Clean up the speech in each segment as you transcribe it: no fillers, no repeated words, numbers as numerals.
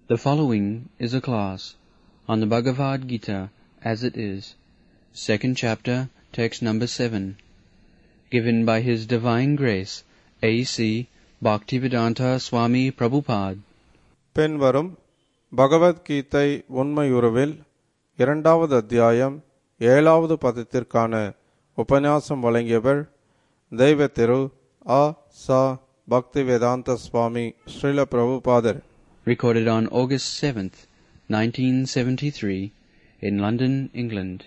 The following is a class on the Bhagavad Gita as it is, second chapter, text number 7, given by His Divine Grace, A.C. Bhaktivedanta Swami Prabhupada. பின்வரும் பகவத்கீதை உண்மையுருவில் 2வது அத்தியாயம் 7வது பதத்திற்கான உபன்யாசம் வழங்கியவர் தெய்வ திரு ஆ. சா. பக்திவேதாந்த சுவாமி ஸ்ரீல பிரபுபாதர். Recorded on August 7th, 1973, in London, England.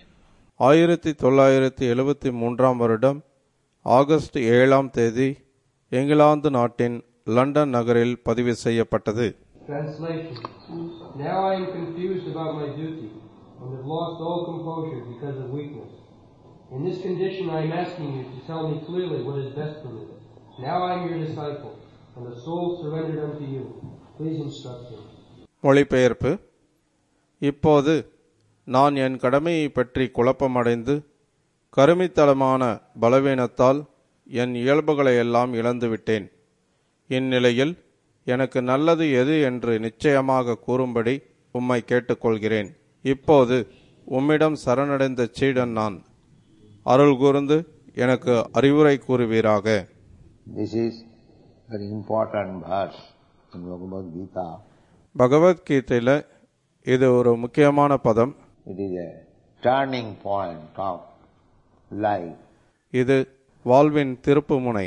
1973 வருடம் ஆகஸ்ட் 7ஆம் தேதி இங்கிலாந்து நாட்டின் லண்டன் நகரில் பதிவு செய்யப்பட்டது. Translation. Now I am confused about my duty and have lost all composure because of weakness. In this condition I am asking you to tell me clearly what is best for me. Now I am your disciple and the soul surrendered unto you. Please instruct me. மொழிபெயர்ப்பு. இப்போது நான் என் கடமையை பற்றி குழப்பமடைந்து கருமித்தளமான பலவீனத்தால் என் இயல்புகளை எல்லாம் இழந்துவிட்டேன். இந்நிலையில் எனக்கு நல்லது எது என்று நிச்சயமாக கூறும்படி உம்மை கேட்டுக்கொள்கிறேன். இப்போது உம்மிடம் சரணடைந்த சீடன் நான். அருள் கூர்ந்து எனக்கு அறிவுரை கூறுவீராக. This is very important verse in Bhagavad Gita. பகவத்கீதையில இது ஒரு முக்கியமான பதம். It is a turning point of life. இது வாழ்வின் திருப்பு முனை.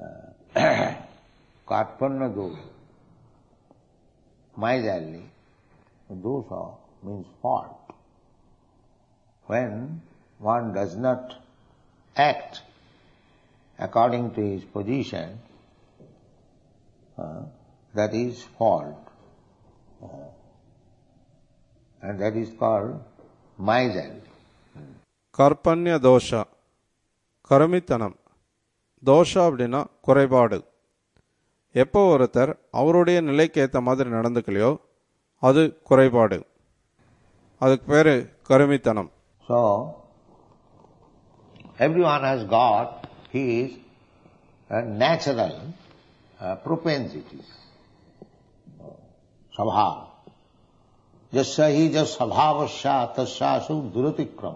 Karpanna dosha. Miserly. Dosha means fault. When one does not act according to his position, that is fault. And that is called miserly. கர்ப்பண்ய தோஷா, கருமித்தனம். தோஷா அப்படின்னா குறைபாடு. எப்போ ஒருத்தர் அவருடைய நிலைக்கு ஏற்ற மாதிரி நடந்துக்கலையோ அது குறைபாடு. அதுக்கு பேரு கருமித்தனம். So, everyone has got his natural propensities. Svabhava. Jasya hi jas svabhavasya tasyasu duratikrama.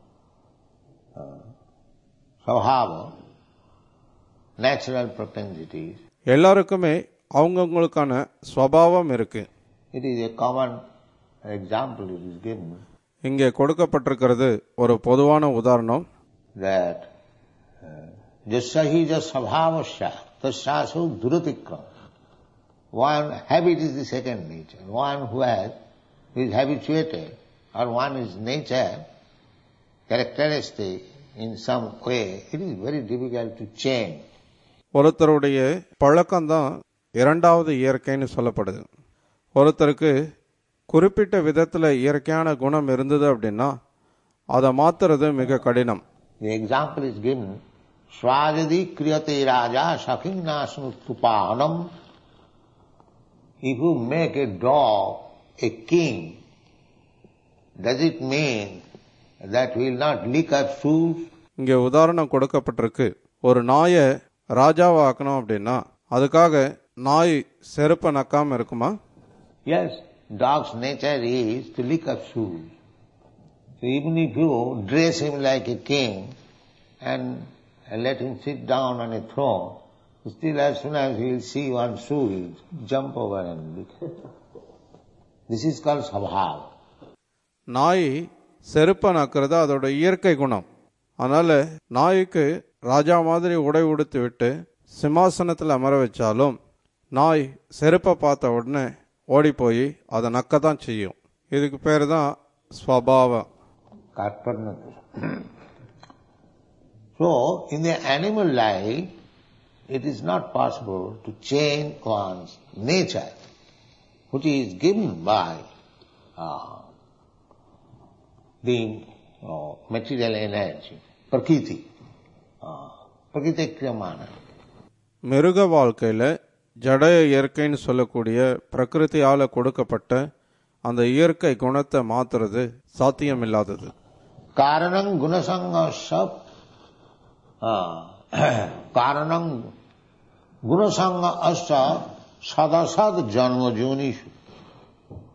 Svabhava, natural propensities. எல்லாருக்குமே அவங்கவுங்களுக்கான ஸ்வபாவம் இருக்கு. It is a common example it is given. இங்கே கொடுக்கப்பட்டிருக்கிறது ஒரு பொதுவான உதாரணம். That jasya hi jas svabhavasya tasyasu duratikrama. One habit is the second nature. One who is habituated, or one is nature, characteristic in some way, it is very difficult to change. ஒருத்தருடைய பழக்கம்தான் இரண்டாவது இயற்கைன்னு சொல்லப்படுது. ஒருத்தருக்கு குறிப்பிட்ட விதத்துல இயற்கையான குணம் இருந்தது அப்படின்னா அதை மாத்துறது மிக கடினம். The example is given, Swajadi kriyate raja sakhinasnutupanam. If you make a dog a king, does it mean that he will not lick up shoes? இங்கே உதாரணம் கொடுக்கப்பட்டிருக்கு. ஒரு நாயை ராஜாவை ஆக்கணும் அப்படின்னா அதுக்காக நாய் செருப்ப நக்காம இருக்குமா? Yes, dog's nature is to lick up shoes. So even if you dress him like a king and let him sit down on a throne, still as soon as he will see one shoe, he will jump over and lick. This is called svabhava. நாய் செருப்ப நக்கிறது அதோட இயற்கை குணம். அதனால நாய்க்கு ராஜா மாதிரி உடை உடுத்து விட்டு சிம்மாசனத்தில் அமர வச்சாலும் நாய் செருப்பை பார்த்த உடனே ஓடி போய் அதை நக்கத்தான் செய்யும். இதுக்கு பேரு தான் ஸ்வபாவம். So, in the animal life, it is not possible to change one's nature, which is given by the material energy, prakriti, prakriti kriyamana. மிருக வாழ்க்கையில ஜடைய இயற்கைன்னு சொல்லக்கூடிய பிரகிருதியால கொடுக்கப்பட்ட அந்த இயற்கை குணத்தை மாத்துறது சாத்தியம் இல்லாதது. காரணம் குணசங்கஸ்ய காரணம் குணசங்க அஸ்ய சதசத் ஜன்ம ஜோனிஷு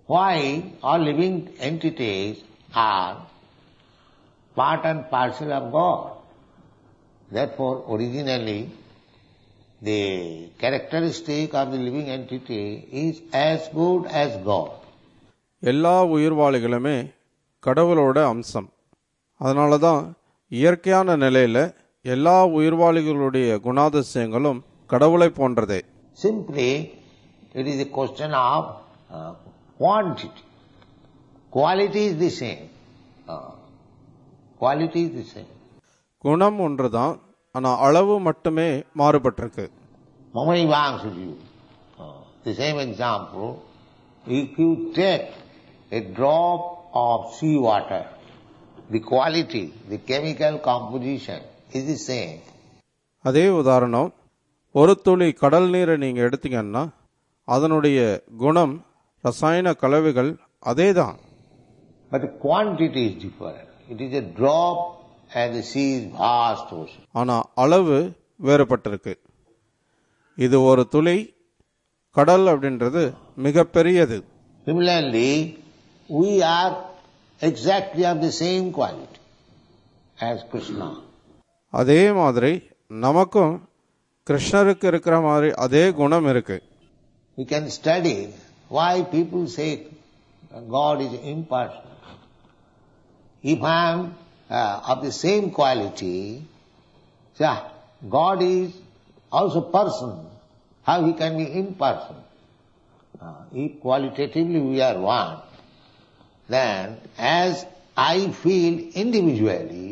Why all living entities are part and parcel of God. Therefore, originally, the characteristic of the living entity is as good as God. எல்லா உயிர்வாளிகளுமே கடவுளோட அம்சம். அதனால தான் இயற்கையான நிலையில எல்லா உயிர்வாளிகளுடைய குணாதிசயங்களும் கடவுளை போன்றதே. Simply, it is a question of quantity. Quality is the same. Quality is the same. குணம் ஒன்றுதான், ஆனா அளவு மட்டுமே மாறுபட்டிருக்கு. Mamani Vangsuji, the same example, if you take a drop of sea water, the quality, the chemical composition is the same. அதே உதாரணம், ஒரு துளி கடல் நீரை நீங்க எடுத்தீங்கன்னா அதனுடைய குணம், ரசாயன கலவைகள் அதேதான். But the quantity is different. It is a drop and the sea is vast ocean. ஆனா அளவு வேறுபட்டிருக்கு. இது ஒரு துளி, கடல் அப்படின்றது மிகப்பெரியது. Similarly, we are exactly of the same quality as Krishna. அதே மாதிரி நமக்கும் கிருஷ்ணருக்கு இருக்கிற மாதிரி அதே குணம் இருக்கு. We can study why people say God is impersonal. If I am of the same quality, God is also person. How he can be impersonal? If qualitatively we are one, then as I feel individually,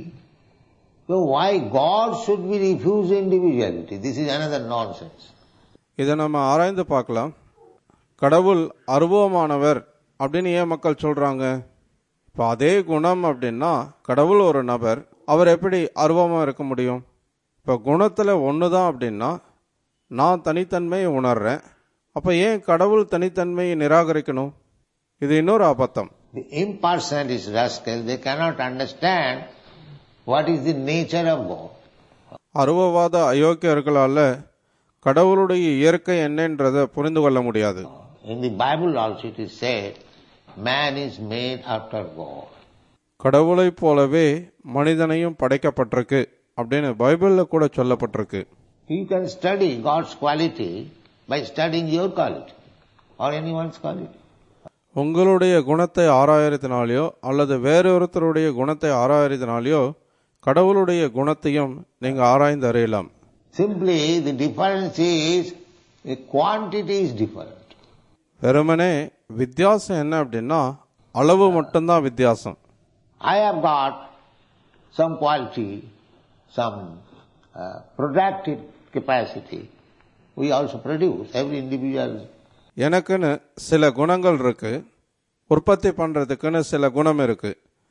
so why God should be refused individuality? This is another nonsense. இதை நம்ம ஆராய்ந்து பார்க்கலாம். கடவுள் அருவமானவர் அப்படின்னு ஏன் மக்கள் சொல்றாங்க? இப்போ அதே குணம் அப்படின்னா கடவுள் ஒரு நபர், அவர் எப்படி அருவமா இருக்க முடியும்? இப்போ குணத்துல ஒண்ணுதான் அப்படின்னா நான் தனித்தன்மையை உணர்றேன். அப்ப ஏன் கடவுள் தனித்தன்மையை நிராகரிக்கணும்? இது இன்னொரு அபத்தம். The impersonalist rascal, they cannot understand what is the nature of God. அருவவாத அயோக்கியர்களால கடவுளுடைய இயற்கை என்னன்றதை புரிந்து கொள்ள முடியாது. In the Bible also it is said, man is made after God. கடவுளை போலவே மனிதனையும் படைக்கப்பட்டிருக்கு அப்படின்னு பைபிள்ல கூட சொல்லப்பட்டிருக்கு. You can study God's quality by studying your quality or anyone's quality. உங்களுடைய குணத்தை ஆராயறதுனாலயோ அல்லது வேறொருத்தருடைய குணத்தை ஆராயறதுனாலயோ கடவுளுடைய குணத்தையும் நீங்க ஆராய்ந்து அறியலாம். Simply the difference is the quantity is different. வெறுமனே வித்தியாசம் என்ன அப்படின்னா அளவு மட்டும்தான் வித்தியாசம். I have got some quality, some productive capacity. We also produce, every individual. எனக்குன்னு சில குணங்கள் இருக்கு, உற்பத்தி பண்றதுக்குன்னு சில குணம் இருக்கு.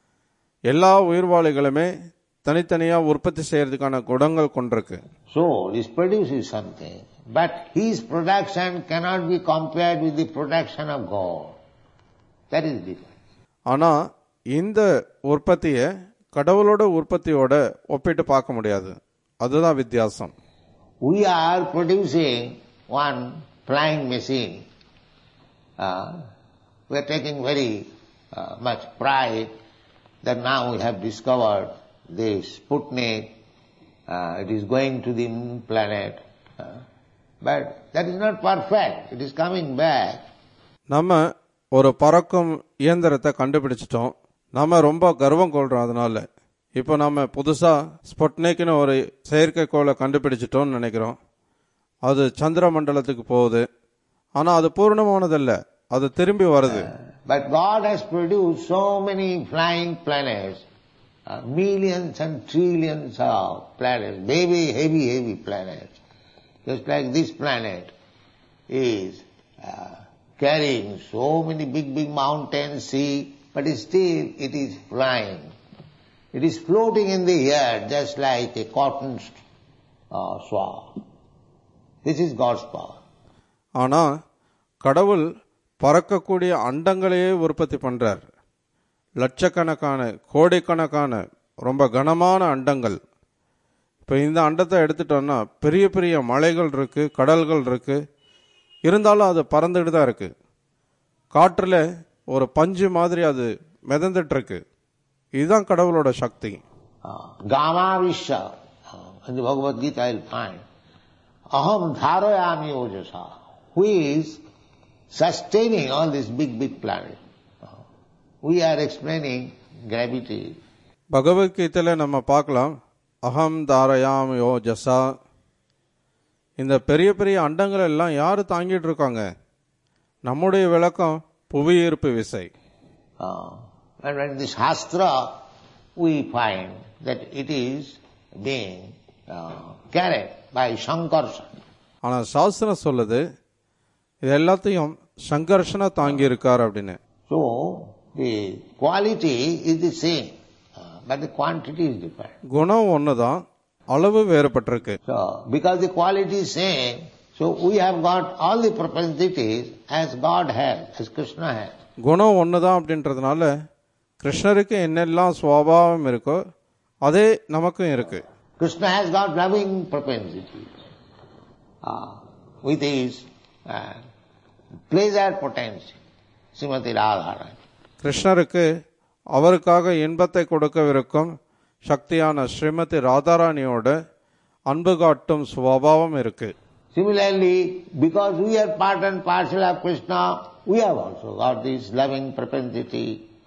எல்லா உயிர்வாளிகளுமே தனித்தனியா உற்பத்தி செய்யறதுக்கான குணங்கள் கொண்டிருக்கு. So this produces something, but his production cannot be compared with the production of God. That is different. ஆனா இந்த உற்பத்தியை கடவுளோட உற்பத்தியோட ஒப்பிட்டு பார்க்க முடியாது. அதுதான் வித்தியாசம். We are producing one flying machine. We are taking very much pride that now we have discovered this Sputnik. It is going to the moon planet. But that is not perfect. It is coming back. நம்ம ஒரு பறக்கும் இயந்திரத்தை கண்டுபிடிச்சிட்டோம். நம்ம ரொம்ப கர்வம் கொள்றோம். அதனால இப்போ நம்ம புதுசா ஸ்புட்னிக்னு ஒரு செயற்கைக்கோளை கண்டுபிடிச்சிட்டோம்னு நினைக்கிறோம். அது சந்திர மண்டலத்துக்கு போகுது. ஆனா அது பூர்ணமானதல்ல, அது திரும்பி வருது. But God has produced so many flying planets, millions and trillions of planets, heavy planets. Just like this planet is carrying so many big mountains, sea, but still it is flying. It is floating in the air just like a cotton swab. This is God's power. ஆனா கடவுள் பறக்கக்கூடிய அண்டங்களையே உற்பத்தி பண்றார். லட்சக்கணக்கான கோடிக்கணக்கான ரொம்ப கனமான அண்டங்கள். இப்போ இந்த அண்டத்தை எடுத்துட்டோம்னா பெரிய பெரிய மலைகள் இருக்கு, கடல்கள் இருக்கு. இருந்தாலும் அது பறந்துட்டு தான் இருக்கு. காற்றுல ஒரு பஞ்சு மாதிரி அது மிதந்துட்டு இருக்கு. இதுதான் கடவுளோட சக்தி. Gamavisha, in the Bhagavad Gita I'll find, aham dharayami ojasa, who is sustaining all these big planets. We are explaining gravity. பகவத்கீதையில நம்ம பார்க்கலாம், அகம் தாரயாமி ஓஜசா, இந்த பெரிய பெரிய அண்டங்கள் எல்லாம் யாரு தாங்கிட்டு இருக்காங்க? நம்முடைய விளக்கம் புவியீர்ப்பு விசை. And in the Shastra we find that it is being carried by Shankarsan. ஆனா சாஸ்திரம் சொல்லுது இது எல்லாத்தையும் சங்கர்ஷன தாங்கி இருக்கார் அப்படின்னு. So the quality is the same, but the quantity is different. குணம் ஒண்ணுதான், அளவு வேறுபட்டிருக்கு. So because the quality is same, so we have got all the propensities as God has, as Krishna has. குணம் ஒண்ணுதான் அப்படின்றதுனால கிருஷ்ணருக்கு என்னெல்லாம் சுவாபாவம் இருக்கோ அதே நமக்கும் இருக்கு. Krishna has got loving propensities with his pleasure potency, Srimati Radharani. கிருஷ்ணருக்கு அவருக்காக இன்பத்தை கொடுக்கவிருக்கும் சக்தியான ஸ்ரீமதி ராதாராணியோட அன்பு காட்டும் சுவாபாவம் இருக்கு. Similarly, because we are part and parcel of Krishna, we have also got this loving propensity.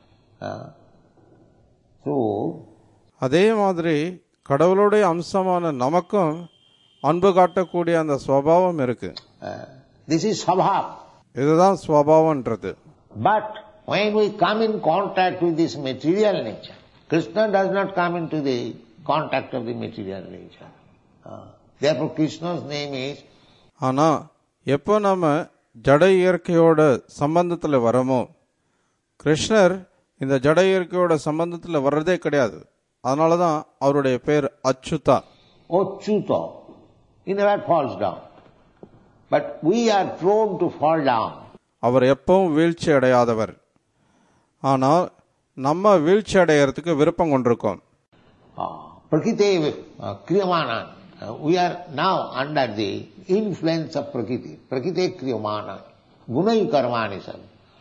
So, அதே மாதிரி கடவுளுடைய அம்சமான நமக்கும் அன்பு காட்டக்கூடிய அந்த சுவாபாவம் இருக்கு. this is Swabhav. இதுதான் சுவாபாவம்ன்றது. But when we come in contact with this material nature, Krishna does not come into the contact of the material nature. Therefore Krishna's name is. ஆனா எப்போ நம்ம ஜட இயற்கையோட சம்பந்தத்துல வரமோ, கிருஷ்ணர் இந்த ஜட இயற்கையோட சம்பந்தத்துல வர்றதே கிடையாது. அதனாலதான் அவருடைய பேர் Achyuta. Achyuta. He never falls down. But we are prone to fall down. அவர் எப்பவும் வீழ்ச்சி அடையாதவர். ஆனால் நம்ம வீழ்ச்சி அடையறதுக்கு விருப்பம் கொண்டிருக்கோம். Prakriti kriyamana. We are now under the influence of Prakriti. Prakriti kriyamana. Gunai karmani sam.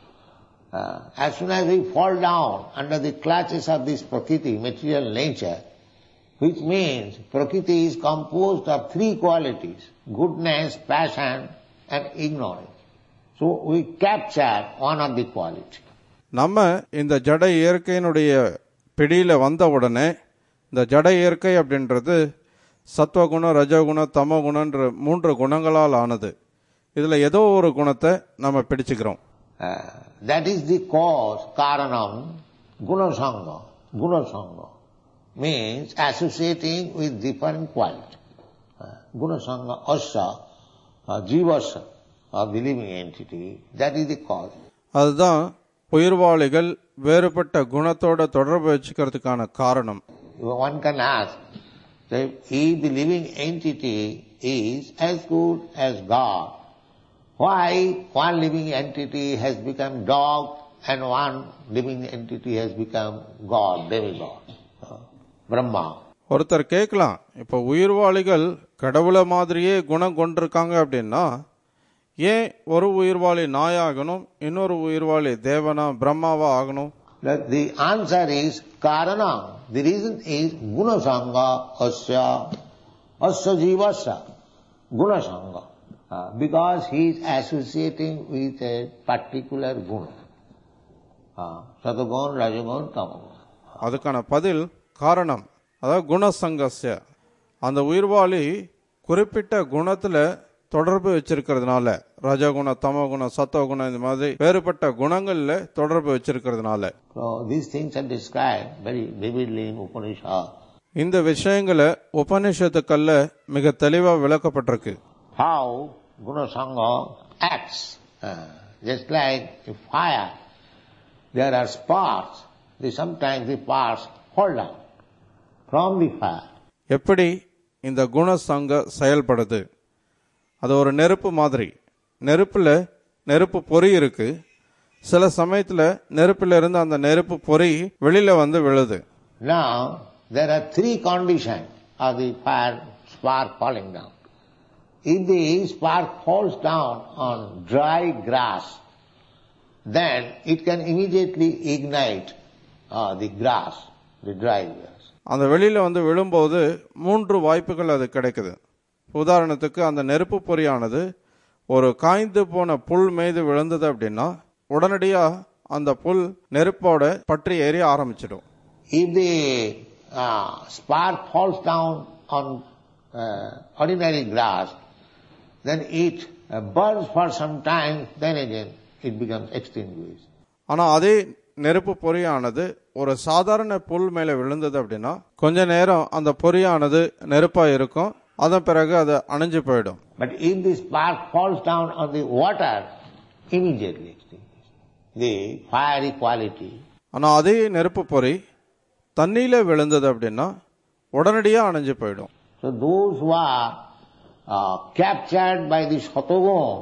As soon as we fall down under the clutches of this Prakriti, material nature, which means Prakriti is composed of three qualities: goodness, passion and ignorance. So we capture one of the quality. நம்ம இந்த ஜட இயற்கையினுடைய பிடியில வந்த உடனே, இந்த ஜட இயற்கை அப்படின்றது சத்வகுணம், ரஜகுணம், தமோகுணன்ற 3 குணங்களால் ஆனது. இதுல ஏதோ ஒரு குணத்தை நம்ம பிடிச்சுக்கிறோம். That is the cause, karanam, gunasanga. Gunasanga means associating with different quality. Gunasanga asya, jivasya, of the living entity, that is the cause. அதுதான் உயிர்வாளிகள் வேறுபட்ட குணத்தோட தொடர்பு வச்சுக்கிறதுக்கான காரணம். One can ask, that if the living entity is as good as God, why one living entity has become dog and one living entity has become God, demigod, Brahma? ஒருத்தர் கேட்கலாம், இப்ப உயிர்வாளிகள் கடவுளை மாதிரியே குணம் கொண்டிருக்காங்க அப்படின்னா ஏன் ஒரு உயிர்வாளி நாயாகணும், இன்னொரு உயிர்வாளி தேவனா பிரம்மாவா ஆகணும்? The answer is karana. The reason is gunasanga asya jivasya. Gunasanga. Because he is associating with a particular guna. Satagun, rajagun, tamagun. அதுக்கான பதில் காரணம், அதாவது குணசங்கஸ்ய. அந்த உயிர்வாளி குறிப்பிட்ட குணத்துல தொடர்பு வச்சிருக்கிறதுனால, ரஜகுண, தமகுண, சத்தகுண, இந்த மாதிரி வேறுபட்ட குணங்கள்ல தொடர்பு வச்சிருக்கிறதுனால. So these things are described very vividly in Upanishad. இந்த விஷயங்களை உபனிஷத்துக்கள்ல மிக தெளிவா விளக்கப்பட்டிருக்கு. How gunasanga acts, just like a fire. There are sparks. Sometimes the sparks fall down from the fire. எப்படி இந்த குணசங்க செயல்படுது? அது ஒரு நெருப்பு மாதிரி. நெருப்புல நெருப்பு பொறி இருக்கு. சில சமயத்துல நெருப்புல இருந்து அந்த நெருப்பு பொறி வெளியில வந்து விழுது. Now there are 3 conditions of the fire spark falling down. If the spark falls down on dry grass, then it can immediately ignite the grass, the dry grass. அந்த வெளியில வந்து விழும்போது 3 வாய்ப்புகள் அது கிடைக்குது. உதாரணத்துக்கு அந்த நெருப்பு பொறியானது ஒரு காய்ந்து போன புல் மீது விழுந்தது அப்படின்னா உடனடியா அந்த புல் நெருப்போட பற்றி எரிய ஆரம்பிச்சிடும். If the spark falls down on ordinary grass, then it burns for some time, then again it becomes extinguished. ஆனா அதே நெருப்பு பொறியானது ஒரு சாதாரண புல் மேல விழுந்தது அப்படின்னா கொஞ்ச நேரம் அந்த பொறியானது நெருப்பா இருக்கும், அதன் பிறகு அது அணைஞ்சு போயிடும். But if the spark falls down on the water, immediately extinguished. The fiery quality. ஆனா அதே நெருப்பு பொறி தண்ணியில விழுந்தது அப்படின்னா உடனடியா அணைஞ்சு போயிடும். So those who are captured by the Satogun,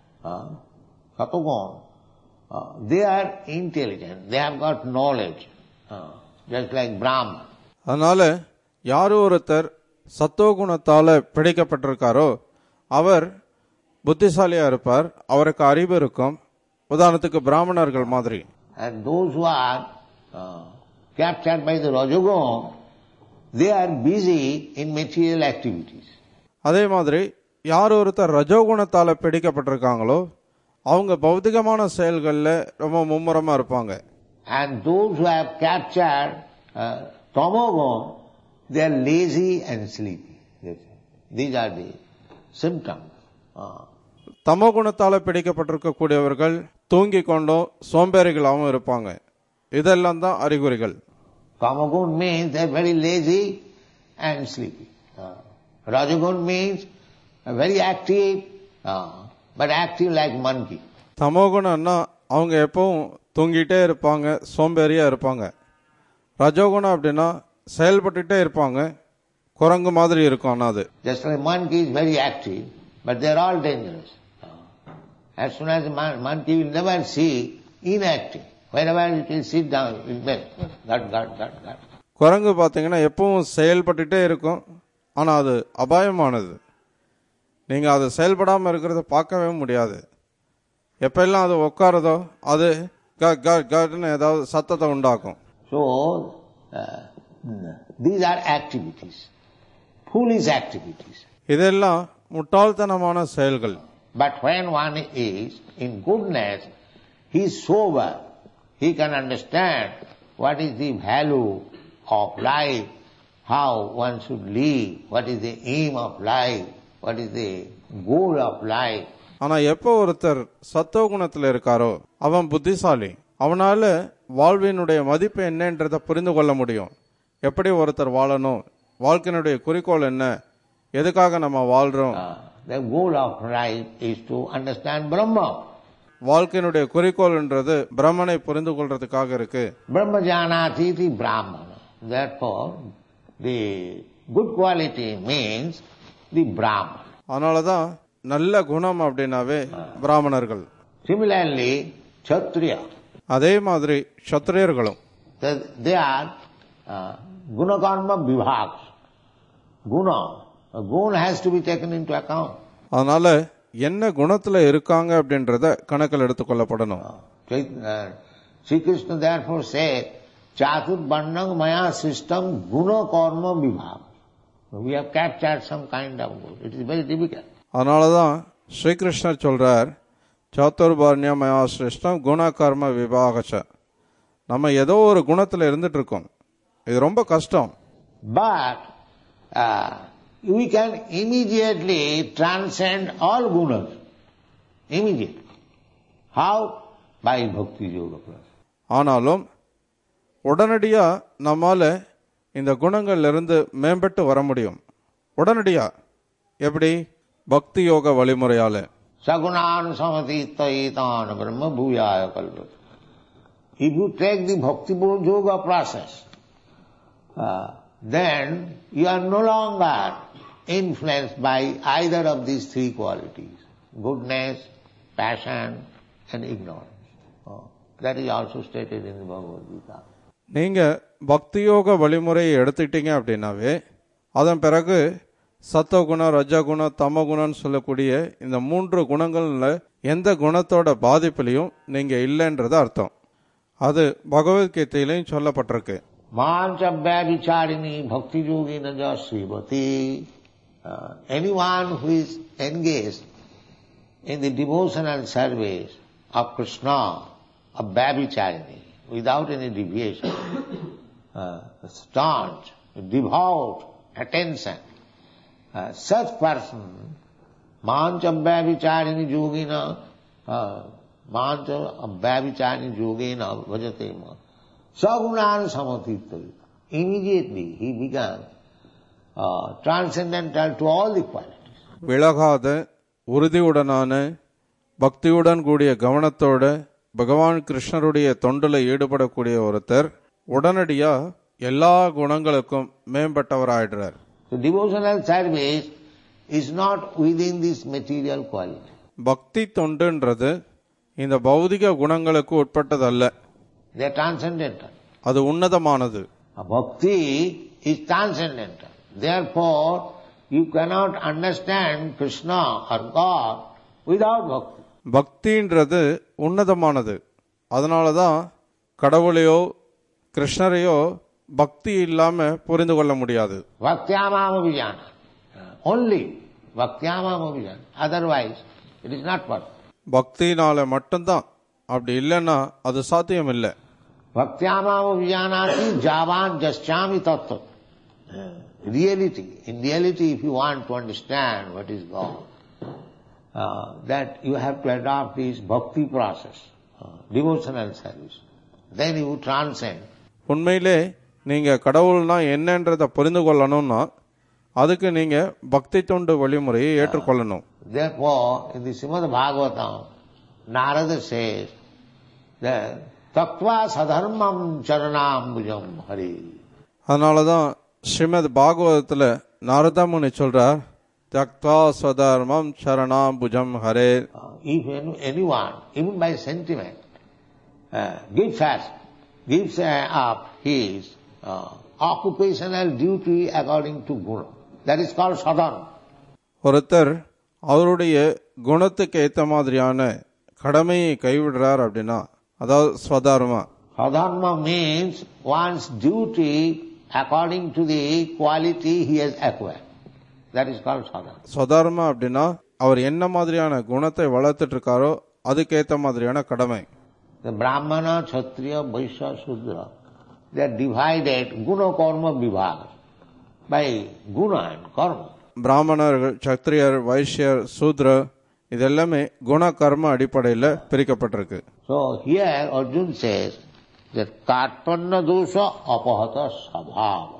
they are intelligent, they have got knowledge, just like Brahma. அதனால யாரோ ஒருத்தர் சத்தோகுணத்தால பிடிக்கப்பட்டிருக்காரோ அவர் புத்திசாலியா இருப்பார், அவருக்கு அறிவு இருக்கும், உதாரணத்துக்கு பிராமணர்கள் மாதிரி. And those who are captured by the Rajagun, they are busy in material activities. அதே மாதிரி யார் ஒருத்தர் ரஜோகுணத்தால பிடிக்கப்பட்டிருக்காங்களோ அவங்க பௌதிகமான செயல்கள்ல ரொம்ப மும்முரமா இருப்பாங்க. And those who have captured Tamogun, they are lazy and sleepy. These are the symptoms. தமோகுணத்தால பிடிக்கப்பட்டிருக்கக்கூடியவர்கள் தூங்கி கொண்டும் சோம்பேறிகளாகவும் இருப்பாங்க. இதெல்லாம் தான் அறிகுறிகள். Tamagun means they are very lazy and sleepy. Rajagun means very active, but active like monkey. தமோகுணம்னா அவங்க எப்பவும் தூங்கிட்டே இருப்பாங்க, சோம்பேறியா இருப்பாங்க. ரஜோகுணம் அப்படின்னா செயல்பட்டுட்டே இருப்பாங்க, குரங்கு மாதிரி இருக்கும். அது just like monkey is very active, but they are all dangerous. As soon as monkey will never see inactive, wherever it will sit down, it will bend. குரங்கு பார்த்தீங்கன்னா எப்பவும் செயல்பட்டுட்டே இருக்கும், ஆனா அது அபாயமானது. நீங்க அது செயல்படாம இருக்கிறத பார்க்கவே முடியாது. எப்பெல்லாம் அது உட்காரதோ அது ஏதாவது சத்தத்தை உண்டாக்கும். So these are activities, foolish activities. இதெல்லாம் முட்டாள்தனமான செயல்கள். But when one is in goodness, he is sober. He can understand what is the value of life, how one should live, what is the aim of life, what is the goal of life. ஆனா எப்போ ஒருத்தர் சத்தோகுணத்தில் இருக்காரோ அவன் புத்திசாலி. அவனால வாழ்வினுடைய மதிப்பு என்னன்றதை புரிந்து கொள்ள முடியும். எப்படி ஒருத்தர் வாழணும், வாழ்க்கையினுடைய குறிக்கோள் என்ன, எதுக்காக நம்ம வாழ்றோம். The goal of life is to understand Brahma. வாழ்க்கையினுடைய குறிக்கோள்ன்றது பிரம்மனை புரிந்து கொள்றதுக்காக இருக்கு. Brahma janati iti Brahmana. Therefore, the good quality means the Brahman. அதனாலதான் நல்ல குணம் அப்படின்னாவே பிராமணர்கள். Similarly, Kshatriya. அதே மாதிரி க்ஷத்ரியர்களும். They are guna karma vibhags. Guna has to be taken into account. அதனால என்ன குணத்துல இருக்காங்க அப்படின்றத கணக்கில் எடுத்துக்கொள்ளப்படணும். Sri Krishna therefore said, Chatur Varnang Maya system guna karma vibhag. We have captured some kind of good. It is very difficult. அதனாலதான் ஸ்ரீகிருஷ்ணர் சொல்றார், சாத்துர்வர்ணியமயா சிருஷ்டம் குண கர்ம விபாகச்ச. நம்ம ஏதோ ஒரு குணத்துல இருந்துட்டு இருக்கோம், இது ரொம்ப கஷ்டம். But we can immediately transcend all gunas. Immediately. How? By bhakti yoga plus. ஆனாலும் உடனடியா நம்மால இந்த குணங்கள்ல இருந்து மேம்பட்டு வர முடியும். உடனடியா எப்படி? பக்தி யோக வழிமுறையால. Sagunan samatitaitan brahma bhuyaya kalpati. If you take the bhakti yoga process, then you are no longer influenced by either of these three qualities, goodness, passion and ignorance. That is also stated in the Bhagavad Gita. நீங்க பக்தி யோக வழிமுறையை எடுத்துட்டீங்க அப்படின்னாவே அதன் பிறகு சத்தகுணம், ரஜகுணம், தமகுணம்னு சொல்லக்கூடிய இந்த 3 குணங்கள்ல எந்த குணத்தோட பாதிப்புலையும் நீங்க இல்லைன்றது அர்த்தம். அது பகவத்கீதையிலையும் சொல்லப்பட்டிருக்கு. மாஞ்சவ்யாபிசாரிணி பக்தி யோகின Srimathi. Anyone who is engaged in the devotional service of Krishna, of Vyabhicharini, without any deviation, staunch, devout attention, such person, Manchabhyavicharini yogina, Manchabhyavicharini yogina vajate ma, sagunan samatitari. Immediately he becomes transcendental to all the qualities. விலகாத உறுதியுடனான பக்தியுடன் கூடிய கவனத்தோட பகவான் கிருஷ்ணருடைய தொண்டுல ஈடுபடக்கூடிய ஒருத்தர் உடனடியா எல்லா குணங்களுக்கும் மேம்பட்டவராயிடுறார். So devotional service is not within this material quality. பக்தி தொண்டுன்றது இந்த பௌதிக குணங்களுக்கு உட்பட்டதல்ல. They are transcendental. அது உன்னதமானது. Bhakti is transcendental. Therefore, you cannot understand Krishna or God without bhakti. பக்தின்றது உன்னதமானது. அதனாலதான் கடவுளையோ கிருஷ்ணரையோ பக்தி இல்லாம புரிந்து கொள்ள முடியாது. Bhaktyamam abhijana. Only bhaktyamam abhijana. Otherwise, it is not possible. பக்தினால மட்டும்தான், அப்படி இல்லைன்னா அது சாத்தியம் இல்லை. Bhaktyamam abhijanati javan jasyami tattva. Reality. In reality, if you want to understand what is God, that you have to adopt this bhakti process, devotional service. Then you transcend. உண்மையிலே நீங்க கடவுள்னா என்னன்றதை புரிந்து கொள்ளணும்னா அதுக்கு நீங்க பக்தி தொண்டு வழிமுறையை ஏற்றுக்கொள்ளணும். Therefore, in the Srimad Bhagavatam, Narada says that taktva sadharmam charanambujam hari. அதனாலதான் ஸ்ரீமத் பாகவதத்துல நாரத முனி சொல்றார், தக்வா ஸ்வதர்மம் சரணாம்புஜம் Hare. If anyone, even by sentiment, gives up his occupational duty according to guna, that is called sadharma. ஒருத்தர் அவருடைய குணத்துக்கு ஏத்த மாதிரியான கடமையை கைவிடுறார் அப்படின்னா அதாவது swadharma. Sadharma means one's duty according to the quality he has acquired. That is called sadharma. Swadharma அப்படின்னா அவர் என்ன மாதிரியான குணத்தை வளர்த்துட்டு இருக்காரோ அதுக்கேத்த மாதிரியான கடமை. The Brahmana, Kshatriya, Vaishya, Shudra, they are divided guna karma vibhaga by guna and karma. பிராமணர்கள், சத்திரியர், வைஷ்யர், சூத்ர இதெல்லாமே குண கர்ம அடிப்படையில் பிரிக்கப்பட்டிருக்கு. So here Arjuna says that karpanna dosha apahata sabhava.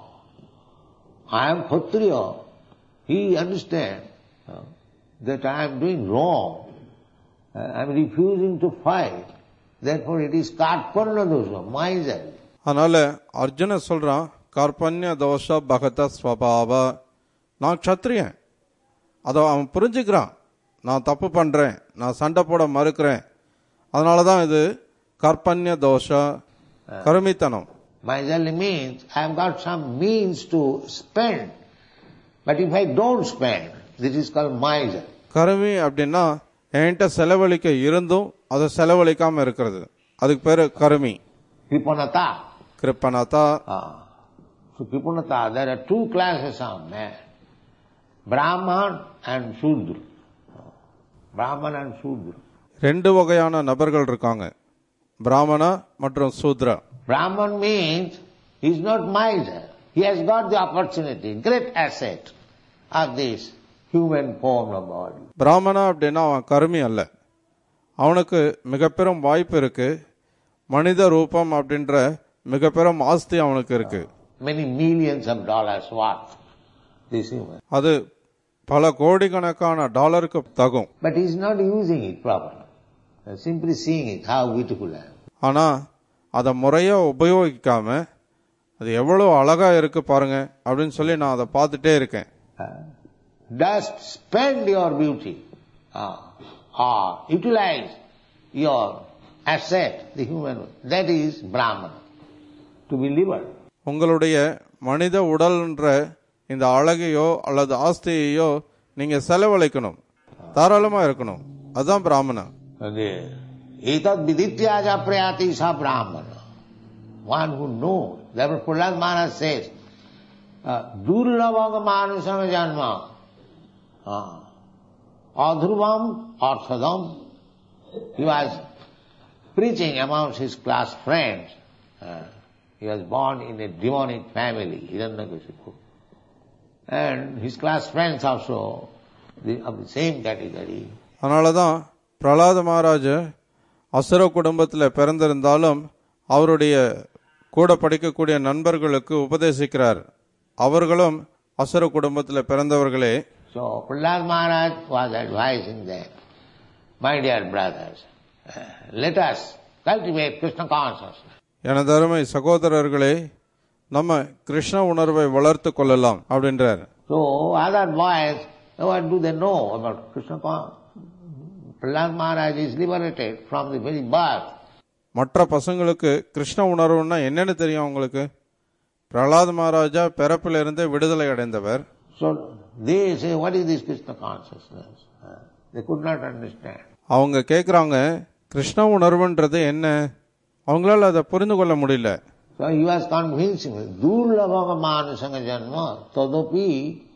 I am Kshatriya. He understands that I am doing wrong. I am refusing to fight. Therefore it is karpanna dosha, miserly. அதனால அர்ஜுன சொல்றான், கார்பண்ய தோஷ பகத ஸ்வபாவ. நான் க்ஷத்ரியன், அதை அவன் புரிஞ்சுக்கிறான். நான் தப்பு பண்றேன், நான் சண்டை போட மறுக்கிறேன். அதனாலதான் இது கார்பண்ய தோஷ, கருமித்தனம். Miserly means I have got some means to spend, but if I don't spend, this is called miser. கருமி அப்படின்னா என்கிட்ட செலவழிக்க இருந்தும் அதை செலவழிக்காம இருக்கிறது, அதுக்கு பேரு கருமி. Kripanata. கிருப்பனதா. So Kripanata, there are two classes of men, Brahman and Shudra. Brahman and Shudra. ரெண்டு வகையான நபர்கள் இருக்காங்க, பிராமணா மற்றும் சூத்ரா. Brahman means he is not miser. He has got the opportunity, great asset of this human form of body. பிராமணா அப்படின்னா அவன் கருமி அல்ல, அவனுக்கு மிக பெரும் வாய்ப்பு இருக்கு. மனித ரூபம் அப்படின்ற மிக பெரும் ஆஸ்தி அவனுக்கு இருக்கு. Many millions of dollars worth this human. அது பல கோடிக்கணக்கான டாலருக்கு தகும். But he is not using it properly. Simply seeing it, how beautiful I am. ஆனா அதை முறையா உபயோகிக்காம அது எவ்வளவு அழகா இருக்கு பாருங்க அப்படின்னு சொல்லி நான் அதை பார்த்துட்டே இருக்கேன். Just spend your beauty or utilize your asset, the human, that is Brahman, to be liberal. உங்களுடைய மனித உடல்ன்ற இந்த அழகையோ அல்லது ஆஸ்தியையோ நீங்க செலவழிக்கணும், தாராளமா இருக்கணும். அதுதான் பிராமணன். Etad vidityaja prayati sa brahmana. One who knows. Therefore Prahlad Maharaj says, Durlabhaga manusana janma, adhruvam arthadam. He was preaching amongst his class friends. He was born in a demonic family, Hiranyakashipu. And his class friends also of the same category. அதனாலதான் பிரஹ்லாத மகாராஜ் அசுர குடும்பத்தில் பிறந்திருந்தாலும் அவருடைய கூட படிக்கக்கூடிய நண்பர்களுக்கு உபதேசிக்கிறார். அவர்களும் அசுர குடும்பத்தில் பிறந்தவர்களே. So Prahlad Maharaj was advising them, my dear brothers, let us cultivate Krishna consciousness. எனது அருமை சகோதரர்களே, நம்ம கிருஷ்ண உணர்வை வளர்த்து கொள்ளலாம் அப்படின்றார். So other boys, what do they know about Krishna consciousness? Prahlad Maharaj is liberated from the very birth. மற்ற பசங்களுக்கு கிருஷ்ண உணர்வுன்னா என்னன்னு தெரியும் அவங்களுக்கு? பிரஹ்லாத் மகாராஜா பிறப்பிலிருந்தே விடுதலை அடைந்தவர். So they say, what is this Krishna consciousness? They could not understand. அவங்க கேக்குறாங்க, கிருஷ்ண உணர்வுன்றது என்ன? அவங்களால அதை புரிந்து கொள்ள முடியல. So he was convincing me, Durlabhaga manusanga janma tadapi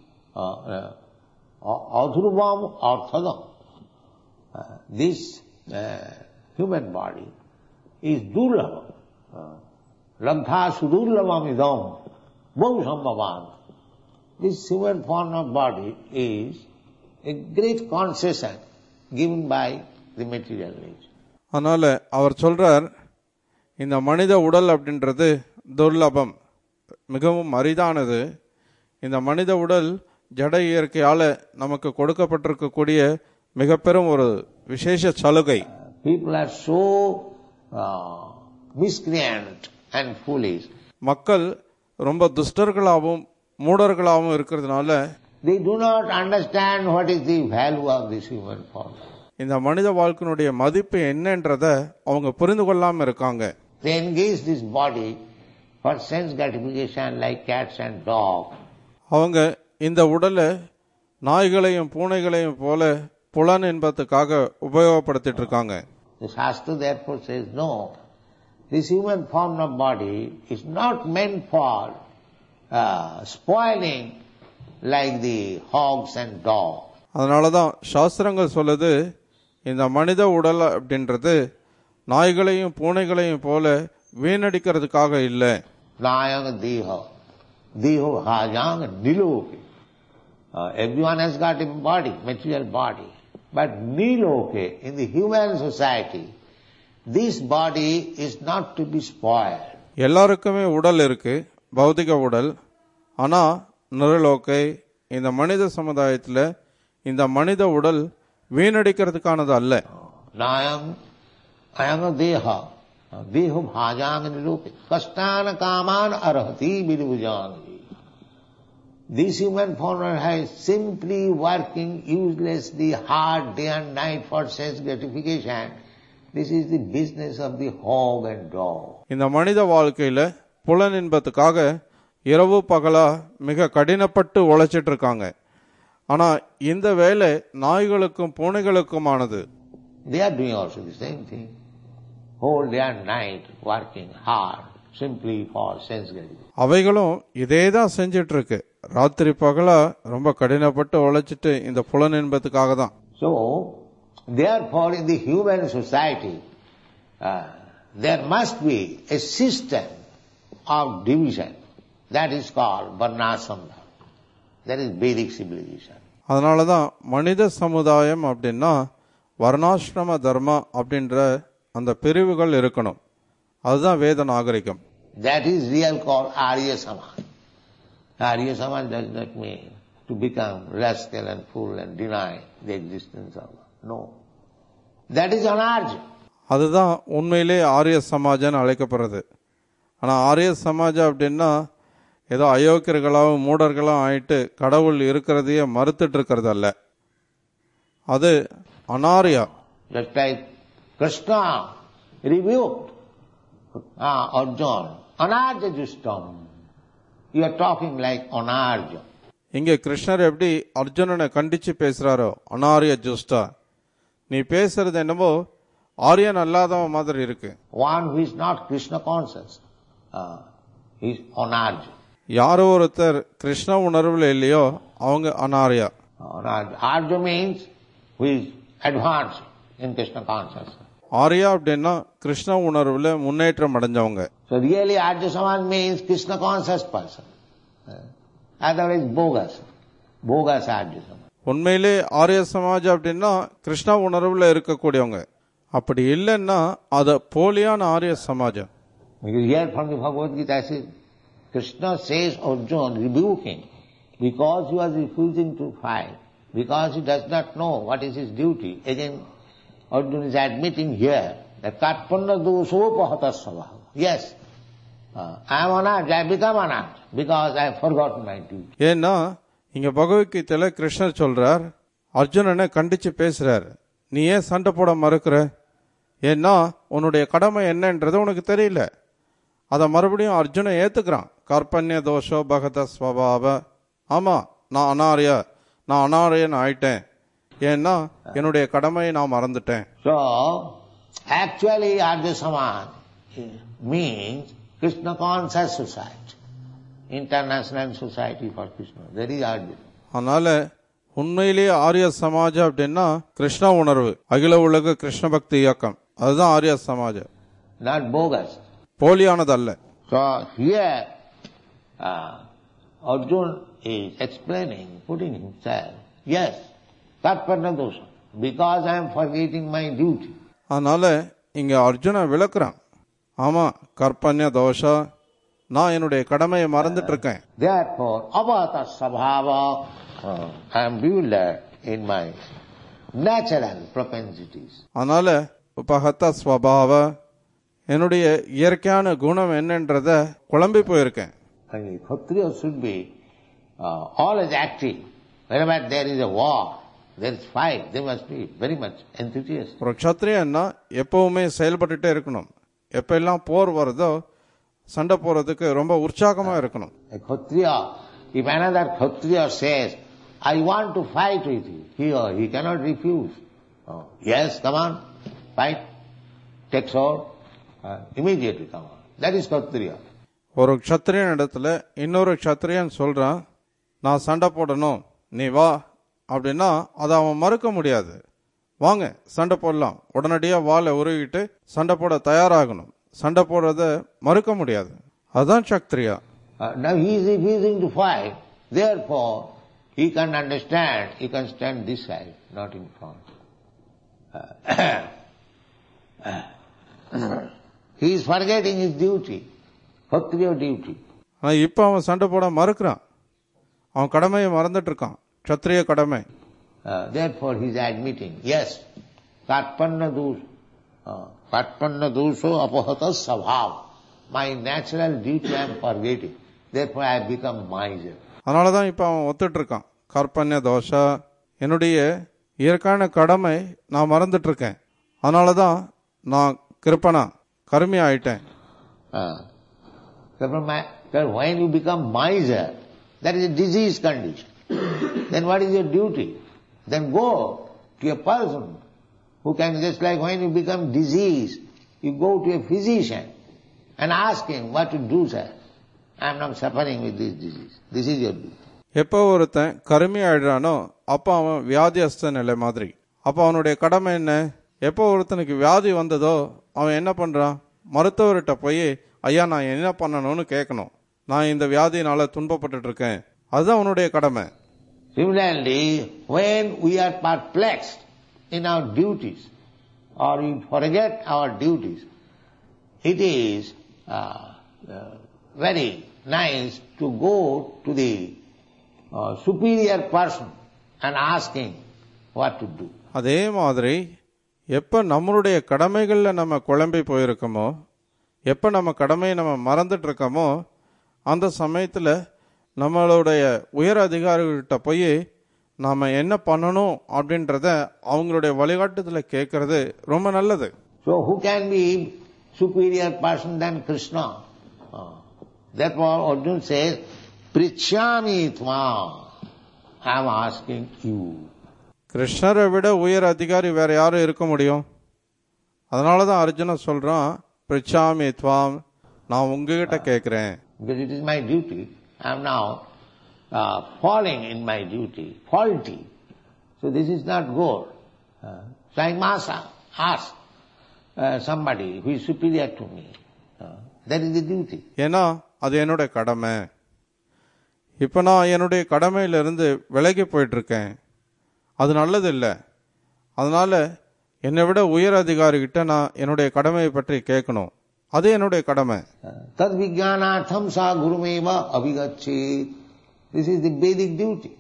adhruvam arthadam. This human body is durlabha. Labdha sudurlabham idam bahu sambhavan. This human form of body is a great concession given by the material nature. அதனால அவர் சொல்றார், இந்த மனித உடல் அப்படின்றது துர்லபம், மிகவும் அரிதானது. இந்த மனித உடல் ஜட இயற்கையால நமக்கு கொடுக்கப்பட்டிருக்கக்கூடிய மிக பெரும் ஒரு விசேஷ சலுகை. People are so miscreant and foolish. மக்கள் ரொம்ப துஷ்டர்களாகவும் மூடர்களாகவும் இருக்கிறதுனால They do not understand what is the value of this human form. இந்த மனித வாழ்க்கையினுடைய மதிப்பு என்னன்றத அவங்க புரிந்து கொள்ளாம இருக்காங்க. They engage this body for sense gratification like cats and dogs. அவங்க இந்த உடலை நாய்களையும் பூனைகளையும் போல புலன் இன்பத்துக்காக உபயோகப்படுத்திட்டு இருக்காங்க. The Shastra therefore says, no, this human form of body is not meant for spoiling like the hogs and dogs. அதனாலதான் சாஸ்திரங்கள் சொல்லுது, இந்த மனித உடல் அப்படின்றது நாய்களையும் பூனைகளையும் போல வீணடிக்கிறதுக்காக இல்ல. Nayang deha, deho hajang niloke. Everyone has got a body, material body. But niloke, in the human society, this body is not to be spoiled. எல்லாருக்குமே உடல் இருக்கு, பௌதிக உடல். ஆனா நிரலோகை, இந்த மனித சமுதாயத்துல இந்த மனித உடல் வீணடிக்கிறதுக்கானது அல்ல. Nayang deha, deho bhajang niloke. Kastana kaman arhati vidhujangi. This human form is simply working uselessly hard day and night for sense gratification. This is the business of the hog and dog. இந்த மனித வாழ்க்கையில புலன் இன்பத்துக்காக இரவு பகலா மிக கடினப்பட்டு உழைச்சிட்டு இருக்காங்க. ஆனா இந்த வேலை நாய்களுக்கும் பூனைகளுக்குமானது. They are doing also the same thing. Whole day and night working hard simply for sense gratification. அவைகளும் இதே தான் செஞ்சிட்டு இருக்கு. ராத்திரி பகலா ரொம்ப கடினப்பட்டு உழைச்சிட்டு இந்த புலன் இன்பத்துக்காக தான். So therefore in the human society there must be a system of division that is called varnashrama. That is Vedic civilization. அதனாலதான் மனித சமுதாயம் அப்படின்னா வர்ணாசிரம தர்மா அப்படின்ற அந்த பிரிவுகள் இருக்கணும். அதுதான் வேத நாகரிகம். That is real called Arya Samaj. Arya Samaj does not mean to become rascal and fool and deny the existence of God. No. That is anarja. அதுதான் உண்மையிலே ஆரிய சமாஜன்னு அழைக்கப்படுறது. ஆனா ஆரிய சமாஜம் அப்படின்னா ஏதோ அயோக்கியர்களாகவும் மூடர்களாகவும் ஆயிட்டு கடவுள் இருக்கிறதையே மறுத்துட்டு இருக்கிறது அல்ல. அது அனாரியா. Just like Krishna rebuked Arjuna, anarja justam. You are talking like anarja. இங்க கிருஷ்ணர் எப்படி அர்ஜுனனை கண்டிச்சு பேசுறாரோ, அனாரிய ஜுஷ்டா, நீ பேசுறது என்னவோ ஆரியன் அல்லாதவன் மாதிரி இருக்கு. One who is not Krishna conscious is anarya. யாரோ ஒருத்தர் கிருஷ்ண உணர்வுல இல்லையோ அவங்க அனாரியா. Arya means who is advanced in Krishna consciousness. Arya அப்படின்னா கிருஷ்ண உணர்வுல முன்னேற்றம் அடைஞ்சவங்க. So really Arya Samaj means Krishna conscious person. Otherwise bogus. Bogus Arya Samaj. உண்மையிலே ஆரிய சமாஜ் அப்படின்னா கிருஷ்ண உணர்வுல இருக்கக்கூடியவங்க. அப்படி இல்லைன்னா அத போலியான ஆரிய சமாஜம். Because here from the Bhagavad Gita says, Krishna says Arjuna rebuking because he was refusing to fight, because he does not know what is his duty. Again, Arjuna is admitting here that Karpanna dosopahata svabhava. Yes, I am anartha, I become anartha because I have forgotten my duty. ஏன்னா இங்க பகவத்கீதையில கிருஷ்ணர் சொல்றார், அர்ஜுனனை கண்டிச்சு பேசுறார், நீ ஏன் சண்டை போட மறுக்கிற? ஏன்னா உன்னுடைய கடமை என்னன்றது உனக்கு தெரியல. அத மறுபடியும் அர்ஜுனன் ஏத்துக்கிறான். கற்பன்ய தோஷோ பகத ஸ்வபாவ. ஆமா, நான் அனாரியன் ஆயிட்டேன். ஏன்னா என்னுடைய கடமையை நான் மறந்துட்டேன். So actually Arya Samaj means Krishna conscious society, international society for Krishna. That is Arya. அதனால உண்மையிலேயே ஆரிய சமாஜ் அப்படின்னா கிருஷ்ண உணர்வு, அகில உலக கிருஷ்ண பக்தி இயக்கம், அதுதான் ஆரிய சமாஜ். Not bogus. போலியானது அல்ல. So here Arjuna is explaining, putting himself, yes, Tatparna dosha, because I am forgetting my duty. அதனால இங்க அர்ஜுன விளக்குறான், ஆமா கற்பன்ய தோஷா, நான் என்னுடைய கடமையை மறந்துட்டு இருக்கேன். Therefore, abhata svabhava, I am bewildered in my natural propensities. அதனால உபஹத ஸ்வபாவ, என்னுடைய இயற்கையான குணம் என்னன்றத குழம்பி போயிருக்கேன். Kshatriya should be always active. Whenever there is a war, there is fight, they must be very much enthusiastic. ஒரு க்ஷத்ரியன்னா எப்பவுமே செயல்பட்டுட்டே இருக்கணும். எப்பெல்லாம் போர் வருதோ சண்டை போறதுக்கு ரொம்ப உற்சாகமா இருக்கணும். A Kshatriya, if another Kshatriya says, I want to fight with you, he cannot refuse. Yes, come on, fight, take sword, immediately come on. That is Kshatriya. ஒரு க்ஷத்ரியன் இடத்துல இன்னொரு க்ஷத்ரியன் சொல்றான், நான் சண்டை போடணும், நீ வா அப்படின்னா அதை அவன் மறுக்க முடியாது. வாங்க சண்டை போடலாம், உடனடியா வாளை உருவிட்டு சண்டை போட தயாராகணும். சண்டை போடுறத மறுக்க முடியாது. அதுதான் Kshatriya. Now he is refusing to fight, therefore he can understand, he can stand this side, not in front. He is forgetting his duty, Kshatriya duty. ஆனா இப்ப அவன் சண்டை போட மறுக்கிறான், அவன் கடமையை மறந்துட்டு இருக்கான், க்ஷத்ரிய கடமை. Therefore he is admitting, yes, Tatpanna dosho apahata svabhava. My natural duty I am forgetting. Therefore I have become miser. அதனாலதான் இப்ப அவன் ஒத்துட்டு இருக்கான். கற்பன்ய தோஷா, என்னுடைய இயற்கையான கடமை நான் மறந்துட்டு இருக்கேன். அதனாலதான் நான் கிருப்பனா, கருமி ஆயிட்டேன். When you become miser, that is a disease condition. Then what is your duty? Then go to a person who can, just like when you become diseased, you go to a physician and ask him what to do, sir. I am not suffering with this disease. This is your duty. எப்போ ஒருத்தன் கருமி ஆயிடுறானோ அப்ப அவன் வியாதியஸ்த நிலை மாதிரி. அப்ப அவனுடைய கடமை என்ன? எப்போ ஒருத்தனுக்கு வியாதி வந்ததோ அவன் என்ன பண்றான்? மருத்துவர்கிட்ட போய், ஐயா நான் என்ன பண்ணணும்னு கேட்கணும். நான் இந்த வியாதியினால துன்பப்பட்டு இருக்கேன். அதுதான் அவனுடைய கடமை. Similarly, when we are perplexed in our duties or we forget our duties, it is very nice to go to the superior person and ask him what to do. அதே மாதிரி எப்ப நம்மளுடைய கடமைகள்ல நம்ம குழம்பி போயிருக்கோமோ, எப்ப நம்ம கடமையை நம்ம மறந்துட்டு இருக்கோமோ, அந்த சமயத்துல நம்மளுடைய உயர் அதிகாரிகிட்ட போய் நாம என்ன பண்ணணும் அப்படின்றத அவங்களுடைய வழிகாட்டுதல கேட்கறது ரொம்ப நல்லது. So who can be superior person than Krishna? Therefore Arjuna says, Prichyami tvam. I am asking you. கிருஷ்ணரை விட உயர் அதிகாரி வேற யாரும் இருக்க முடியும்? அதனாலதான் அர்ஜுனன் சொல்றான், பிரிச்சாமி துவாம், நான் உங்ககிட்ட கேட்கிறேன். Because it is my duty. I am now falling in my duty, faulty. So this is not good. So I must ask somebody who is superior to me. That is the duty. ஏன்னா அது என்னுடைய கடமை. இப்ப நான் என்னுடைய கடமையிலிருந்து விலகி போயிட்டு இருக்கேன். அது நல்லது இல்லை. அதனால என்னை விட உயர் அதிகாரி கிட்ட நான் என்னுடைய கடமையை பற்றி கேட்கணும். அது என்னுடைய கடமை. தத் விஜ்ஞானார்த்தம் சா குருமேவ அபிகச்சேத். This is the Vedic duty.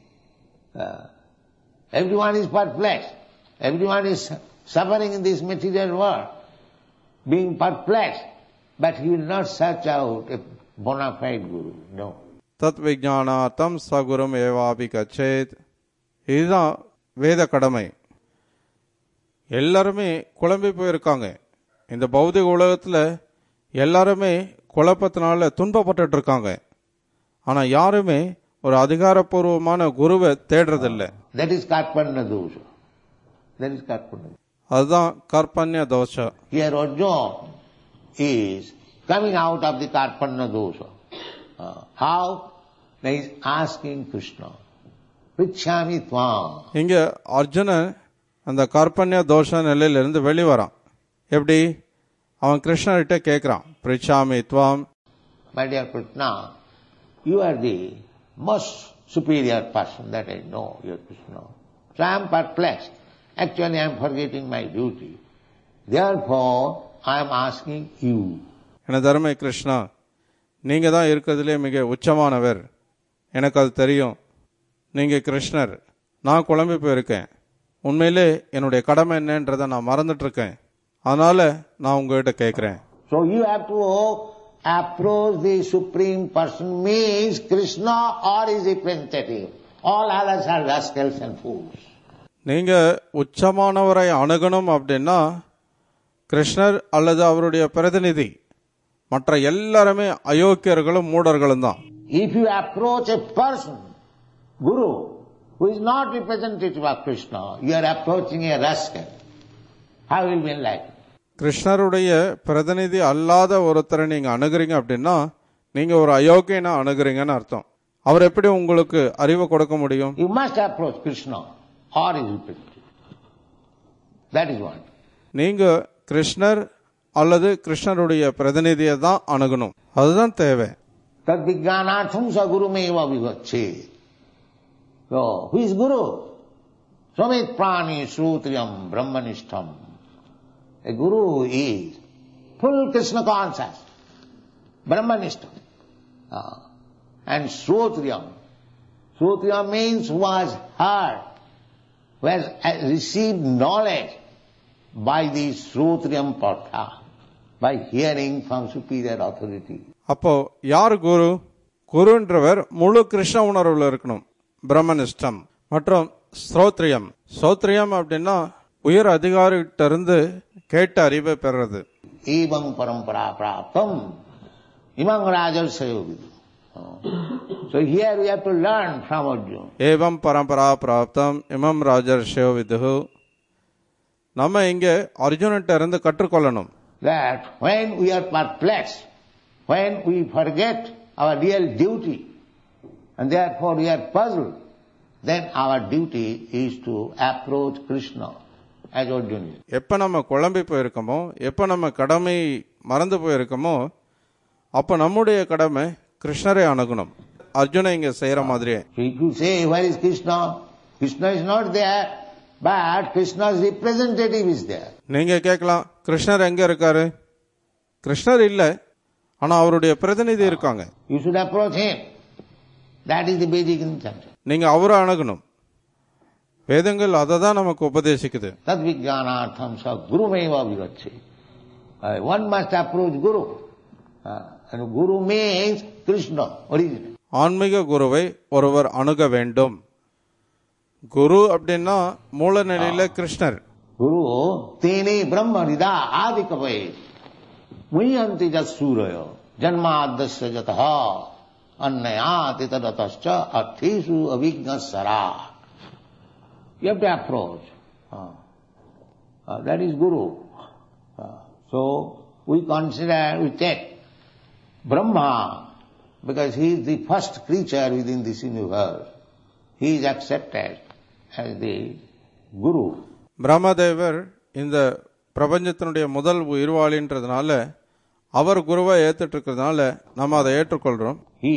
Everyone is perplexed. Everyone is suffering in this material world, being perplexed. But he will not search out a bona fide guru. No. தத் விஜ்ஞானார்த்தம் சகுரும் ஏவாபிகச்சேத். இதுதான் வேத கடமை. எல்லாருமே குழம்பி போயிருக்காங்க. இந்த பௌதிக உலகத்துல எல்லாருமே குழப்பத்தினால துன்பப்பட்டு இருக்காங்க. ஆனா யாருமே ஒரு அதிகாரப்பூர்வமான குருவை தேடுறதில்லை. That is karpanya dosha. That is karpanya. அதுதான் கர்ப்பண்ய தோஷா. Here Arjuna is coming out of the karpanya dosha. How? He is asking Krishna, Prichhami tvam. இங்க அர்ஜுனன் அந்த கர்ப்பண்ய தோஷ நிலையிலிருந்து வெளிவரான். எப்படி? அவன் கிருஷ்ணர்கிட்ட கேட்கிறான், பிரிச்சாமி துவாம். My dear Krishna, you are the most superior person that I know, dear Krishna. So I am perplexed. Actually I am forgetting my duty. Therefore I am asking you. என தர்மை கிருஷ்ணா, நீங்க தான் இருக்கிறதுலே மிக உச்சமானவர். எனக்கு அது தெரியும். நீங்க கிருஷ்ணர். நான் குழம்பி போயிருக்கேன். உண்மையிலே என்னுடைய கடமை என்னன்றதை நான் மறந்துட்டு இருக்கேன். அதனால நான் உங்ககிட்ட கேட்கிறேன். So you have to approach the Supreme Person, means Krishna or his representative. All others are rascals and fools. நீங்க உச்சமானவரை அணுகணும் அப்படின்னா கிருஷ்ணர் அல்லது அவருடைய பிரதிநிதி, மற்ற எல்லாருமே அயோக்கியர்களும் மூடர்களும் தான். If you approach a person, Guru, who is not representative of Krishna, you are approaching a rascal. How will be enlightened? கிருஷ்ணருடைய பிரதிநிதி அல்லாத ஒருத்தரை நீங்க அணுகுறீங்க அப்படின்னா நீங்க ஒரு அயோக்கியனை அணுகுறீங்கன்னு அர்த்தம். அவர் எப்படி உங்களுக்கு அறிவை கொடுக்க முடியும்? You must approach Krishna or his representative. That is one. நீங்க கிருஷ்ணர் அல்லது கிருஷ்ணருடைய பிரதிநிதியை தான் அணுகணும். அதுதான் தேவை. Tad vijnanartham sa gurumeva vivacche. So, who is Guru? Samit prani srutriyam brahmanishtam. A Guru is full Krishna conscious, brahmanishtam. And srutriyam. Srutriyam means who has heard, who has received knowledge by the srutriyam partha, by hearing from superior authority. அப்போ யார் குரு? குருன்றவர் முழு கிருஷ்ண உணர்வுல இருக்கணும், பிரம்மனிஷ்டம். மற்றும் ஸ்ரோத்ரியம். ஸ்ரோத்ரியம் அப்படின்னா உயர் அதிகாரிகிட்ட இருந்து கேட்ட அறிவை பெறது. Evam parampara praptam imam rajarsayo vidu. So here we have to learn from Arjuna. ஏவம் பரம்பரா பிராப்தம் இமம் ராஜர்ஷயோ விதுஹு. நம்ம இங்க அர்ஜுனன்ட்ட இருந்து கற்றுக்கொள்ளணும். That when we are perplexed, when we forget our real duty, and therefore we are puzzled, then our duty is to approach Krishna as Arjuna. எப்ப நம்ம குழம்பி போயிருக்கோமோ, எப்ப நம்ம கடமை மறந்து போயிருக்கோமோ, அப்ப நம்முடைய கடமை கிருஷ்ணரை அணுகணும். அர்ஜுன இங்க செய்யற மாதிரியே. So if you say, where is Krishna? Krishna is not there, but Krishna's representative is there. நீங்க கேட்கலாம், கிருஷ்ணர் எங்க இருக்காரு? கிருஷ்ணர் இல்ல, ஆனா அவருடைய பிரதிநிதி இருக்காங்க. You should approach him. That is the Vedic injunction. நீங்க அவரை அணுகணும். வேதங்கள் அதை தான் நமக்கு உபதேசிக்குது. Tad vijnanartham sa gurumeva vivacche. One must approach Guru. And Guru means Krishna, original. ஆன்மீக குருவை ஒருவர் அணுக வேண்டும். குரு அப்படின்னா மூல நிலையில கிருஷ்ணர். Guru tene brahma rida adikavai muyanti jasurayo janmadasya jataha annayati tadatascha arthesu avijnasara. You have to approach. That is Guru. So we consider, we take Brahma, because he is the first creature within this universe. He is accepted as the Guru. பிரம்மதேவர் இந்த பிரபஞ்சத்தினுடைய முதல் உயிர்வாளின்றதுனால அவர் குருவை ஏத்துட்டு இருக்கிறதுனால நம்ம அதை ஏற்றுக்கொள்றோம். He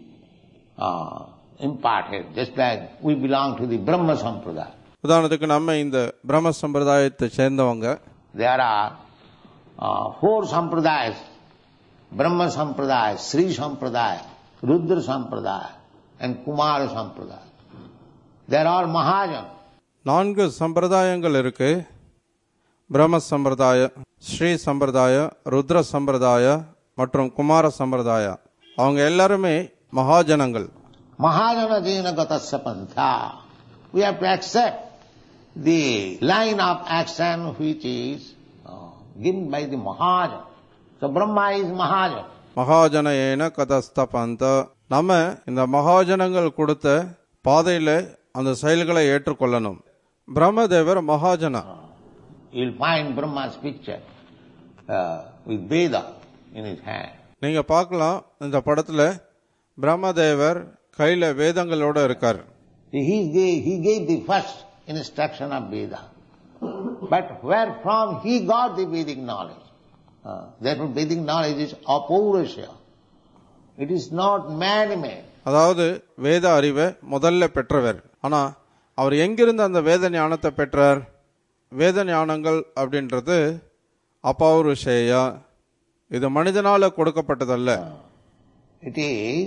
imparted, just like we belong to the Brahma Sampradaya. உதாரணத்துக்கு நம்ம இந்த பிரம்ம சம்பிரதாயத்தை சேர்ந்தவங்க. There are 4 sampradayas: Brahma Sampradaya, Sri Sampradaya, Rudra Sampradaya and Kumara Sampradaya. They are all Mahajana. 4 சம்பிரதாயங்கள் இருக்கு. பிரம்ம சம்பிரதாய, ஸ்ரீ சம்பிரதாய, ருத்ர சம்பிரதாய மற்றும் குமார சம்பிரதாய. அவங்க எல்லாருமே மகாஜனங்கள். Mahajana jena gatasya pantha. We have to accept the line of action which is given by the Mahajana. So Brahma is Mahajana. மகாஜன ஏன கதஸ்த பந்த. நம்ம இந்த மகாஜனங்கள் கொடுத்த பாதையில அந்த செயல்களை ஏற்றுக்கொள்ளணும். பிரம்மதேவர் Mahajana. You'll find Brahma's picture with Veda in his hand. நீங்க பார்க்கலாம் இந்த படத்துல பிரம்மதேவர் கையில வேதங்களோட இருக்கார். He gave the first instruction of Veda. But where from he got the Vedic knowledge? Therefore Vedic knowledge is apaurusha. It is not man-made. அதாவது வேத அறிவை முதல்ல பெற்றவர். ஆனா அவர் எங்கிருந்து அந்த வேத ஞானத்தை பெற்றார்? வேத ஞானங்கள் அப்படின்றது அபௌருஷேயா, இது மனிதனால கொடுக்கப்பட்டதல்ல. It is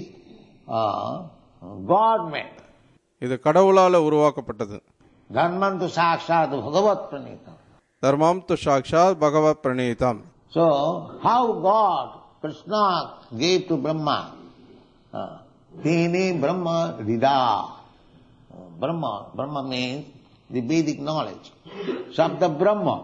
God made. இது கடவுளால உருவாக்கப்பட்டது. Dharmam tu sakshat bhagavat pranitam. தர்மம் து சாக்ஷாத் பகவத் பிரணீதம். So how God, Krishna gave to Brahma, Tene Brahma Rida. Brahma means the Vedic knowledge. Sabda Brahma.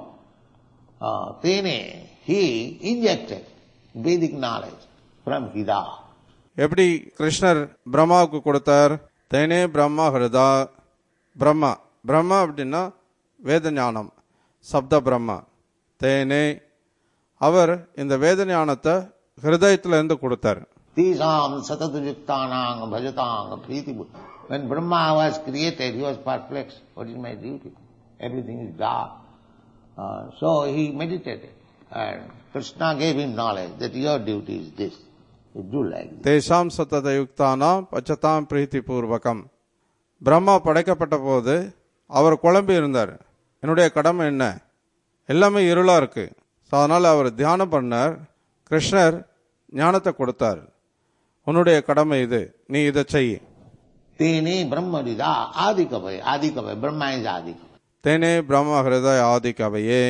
Tene, he injected Vedic knowledge from Hida. எப்படி கிருஷ்ணர் பிரம்மாவுக்கு கொடுத்தார்? தேனே பிரம்மா ஹிருதா. பிரம்மா பிரம்மா அப்படின்னா வேத ஞானம், சப்த பிரம்மா. தேனே அவர் இந்த வேத ஞானத்தை ஹிருதயத்துல இருந்து கொடுத்தார். Tisam satadujuktanang bhajatang priti. When Brahma was created, he was perplexed. What is my duty? Everything is dark. So he meditated. And Krishna gave him knowledge that your duty is this. You do like this. தேசாம் சத்ததயுக்தானாம் பச்சதாம் பிரீத்தி பூர்வகம். பிரம்மா படைக்கப்பட்ட போது அவர் குழம்பி இருந்தார். என்னுடைய கடமை என்ன? எல்லாமே இருளா இருக்கு. அதனால அவர் தியானம் பண்ணார். கிருஷ்ணர் ஞானத்தை கொடுத்தார். உன்னுடைய கடமை இது, நீ இதை செய். Tene Brahma Rida Adi Kavaye. Adi Kavaye. Brahma is Adi Kavaye. தேனே பிரம்ம ஹிருதய ஆதி கவையே.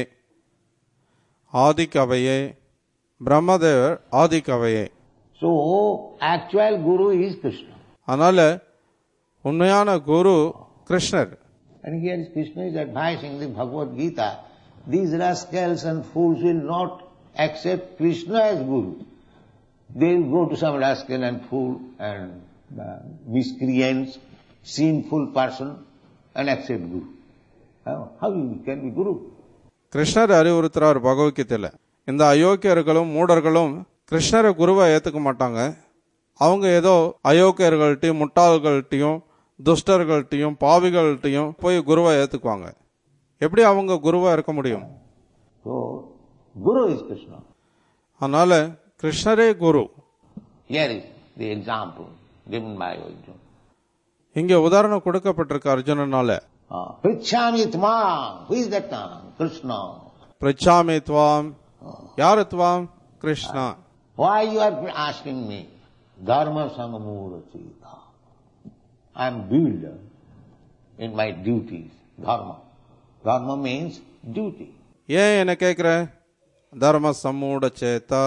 ஆதி கவையே பிரம்மதேவர் ஆதி கவையே. So actual Guru is Krishna. அதனால உண்மையான குரு கிருஷ்ணர். And here Krishna is advising the Bhagavad Gita. These rascals and fools will not accept Krishna as Guru. They will go to some rascal and fool and miscreants, sinful person and accept Guru. How you can be Guru? கிருஷ்ணர் அறிவுறுத்துறார் பகவத்கீதையில. இந்த அயோக்கியர்களும் மூடர்களும் கிருஷ்ணரை குருவை ஏத்துக்க மாட்டாங்க. அவங்க ஏதோ அயோக்கியர்கள்ட்டையும் முட்டாள்கள்ட்டையும் துஷ்டர்கள்ட்டையும் பாவிகள்ட்டையும் போய் குருவை ஏத்துக்குவாங்க. எப்படி அவங்க குருவா இருக்க முடியும்? So Guru is Krishna. அதனால கிருஷ்ணரே குரு. Here is the example given by Arjuna. இங்க உதாரணம் கொடுக்கப்பட்டிருக்கு அர்ஜுனனால. Prichami tvam. Who is that now? Krishna. பிரிச்சாமி துவாம். யாரு துவாம்? Krishna. Why you are asking me? Dharma sangamura chita. I am builder in my duties. Dharma. Dharma means duty. ஏன் என்ன கேட்கிற? தர்ம சம்மூட சேத்தா.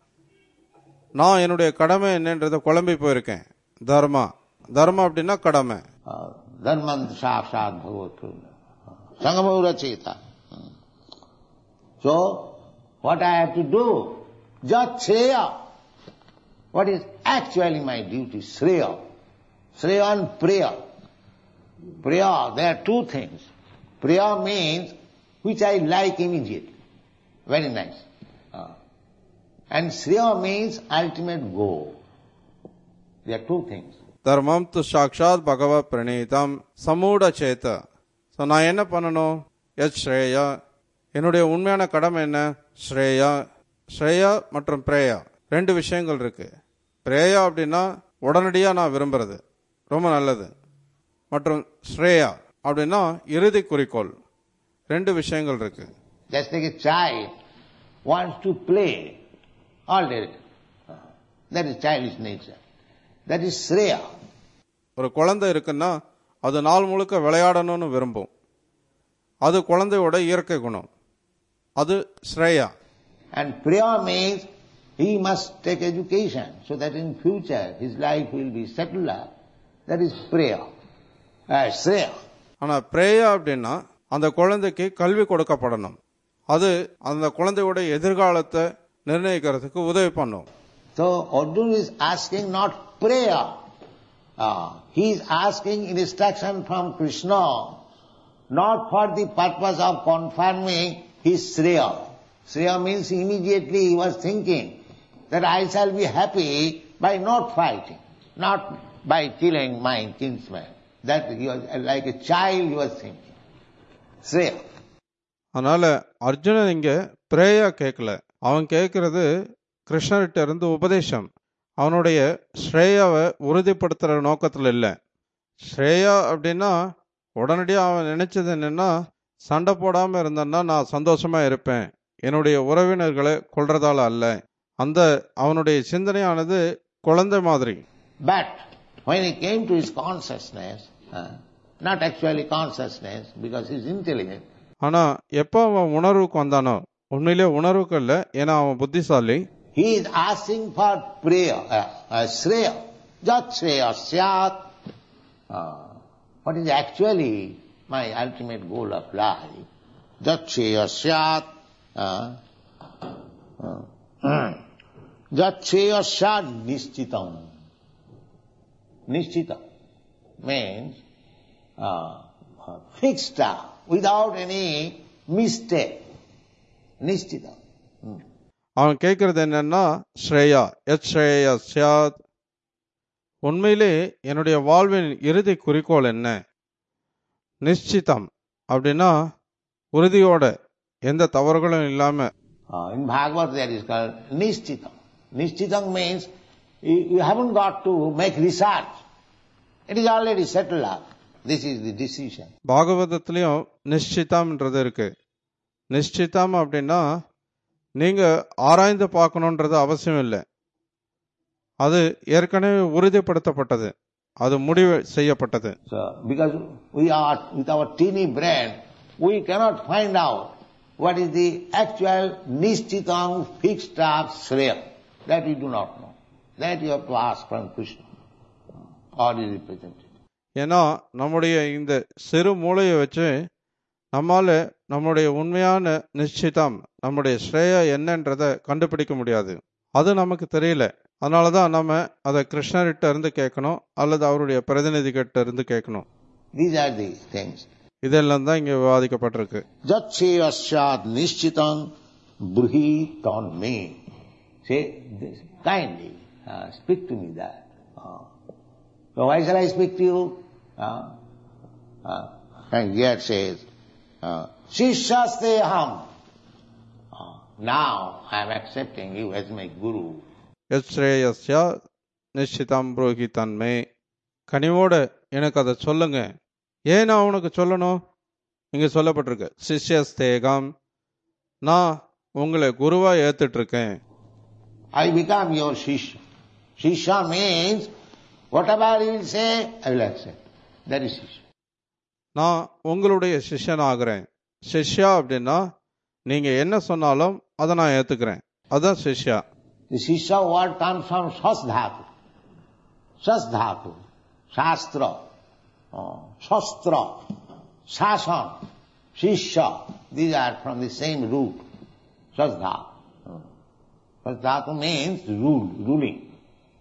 நான் என்னுடைய கடமை என்னன்றத குழம்பி போயிருக்கேன். தர்மா தர்மா அப்படின்னா கடமை. Dharman sakshat bhagavat sangamura chita. So what I have to do? Jacheya. what is actually my duty? Shreya. Shreya and Priya. Priya, there are two things. Priya means which I like immediately. Very nice. And Shreya means ultimate goal. There are two things. Dharmam tu sakshat bhagavad pranitam samuda cheta. So நான் என்ன பண்ணணும்? யத் ஸ்ரேயா. என்னுடைய உண்மையான கடமை என்ன? ஸ்ரேயா. ஸ்ரேயா மற்றும் Praia ரெண்டு விஷயங்கள் இருக்கு. பிரேயா அப்படின்னா உடனடியாக நான் விரும்புறது, ரொம்ப நல்லது. மற்றும் ஸ்ரேயா அப்படின்னா இறுதி குறிக்கோள். ரெண்டு விஷயங்கள் இருக்கு. Just like a child wants to play all day. That is childish nature. That is Shreya. ஒரு குழந்தை இருக்குன்னா அது நாள் முழுக்க விளையாடணும்னு விரும்பும். அது குழந்தையோட இயற்கை குணம். அது Shreya. And Priya means he must take education so that in future his life will be settled up. That is Priya. Shreya. ஆனா பிரேயா அப்படின்னா அந்த குழந்தைக்கு கல்வி கொடுக்கப்படணும். அது அந்த குழந்தையோட எதிர்காலத்தை நிர்ணயிக்கிறதுக்கு உதவி பண்ணும். So Arjuna is asking not prayer. He is asking instruction from Krishna, not for the purpose of confirming his Shreya. Shreya means immediately he was thinking that I shall be happy by not fighting, not by killing my kinsman. That he was like a child he was thinking. Shreya. அதனால அர்ஜுனன் இங்க Praia கேட்கல. அவன் கேட்கறது கிருஷ்ணர்கிட்ட இருந்து உபதேசம். அவனுடைய ஸ்ரேயாவை உறுதிப்படுத்துற நோக்கத்தில் இல்லை. ஸ்ரேயா அப்படின்னா உடனடியாக அவன் நினைச்சது என்னன்னா, சண்டை போடாம இருந்தான்னா நான் சந்தோஷமா இருப்பேன், என்னுடைய உறவினர்களை கொல்றதால அல்ல. அந்த அவனுடைய சிந்தனையானது குழந்தை மாதிரி. But when he came to his consciousness, not actually consciousness because he is intelligent. ஆனா எப்ப அவன் உணர்வுக்கு வந்தானோ, உண்மையிலே உணர்வுக்கு இல்லை, ஏன்னா அவன் புத்திசாலி. He is asking for prayer, Shreya. Jat Shreya Syat. What is actually my ultimate goal of life? Jat Shreya Syat. Jat Shreya Syat Nishchitam. Nishchitam means fixed up, without any mistake. Nishchitam. அவன் கேட்கறது என்னன்னா, ஸ்ரேயா யத் ஸ்ரேயா ஸ்யாத். உண்மையிலே என்னுடைய வாழ்வின் இறுதி குறிக்கோள் என்ன? நிச்சிதம் அப்படின்னா உறுதியோட, எந்த தவறுகளும் இல்லாம. In Bhagavad there is called Nishchitam. Nishchitam means you haven't got to make research. It is already settled up. This is the decision. பாகவதத்திலையும் நிச்சிதம்ன்றது இருக்கு. நிச்சிதம் அப்படின்னா நீங்க ஆராய்ந்து பார்க்கணுன்றது அவசியம் இல்லை, அது ஏற்கனவே உறுதிப்படுத்தப்பட்டது, அது முடிவு செய்யப்பட்டது. So, because we are with our teeny brain, we cannot find out what is the actual nishchitam fixed up Shreya. That we do not know. That you have to ask from Krishna or his representative. ஏன்னா நம்முடைய இந்த சிறு மூளையை வச்சு நம்மால நம்முடைய உண்மையான நிச்சிதம், நம்முடைய ஸ்ரேயா என்னன்றதை கண்டுபிடிக்க முடியாது. அது நமக்கு தெரியல. அதனாலதான் நம்ம அதை கிருஷ்ணர்கிட்ட இருந்து கேட்கணும் அல்லது அவருடைய பிரதிநிதி கிட்ட இருந்து கேட்கணும். These are the things. இதெல்லாம் தான் இங்க விவாதிக்கப்பட்டிருக்கு. Jatsheyashyat nishchitam bruhi tanme. Say this kindly, speak to me that. So why shall I speak to you? And here says, Shishyaste aham. Now I am accepting you as my guru. யஸ்ரேயஸ்யா நிச்சிதம் புரோஹி தன்மே. கனிவோட எனக்கு அதை சொல்லுங்க. ஏன் நான் உனக்கு சொல்லணும்? இங்க சொல்லப்பட்டிருக்கு சிஷ்யஸ்தேகம், நான் உங்களை குருவா ஏத்துட்டு இருக்கேன். I become your shishya. Shishya means whatever you will say, I will accept. That is shishya. நான் உங்களுடைய சிஷ்யன் ஆகிறேன். சிஷ்யா அப்படின்னா நீங்க என்ன சொன்னாலும் அதை நான் ஏத்துக்கிறேன், அதான் சிஷ்யா. The shishya word comes from shasdhatu. Shasdhatu, shastra, shastra, shasan, shishya. These are from the same root. Shasdhatu. Shasdhatu means rule, ruling.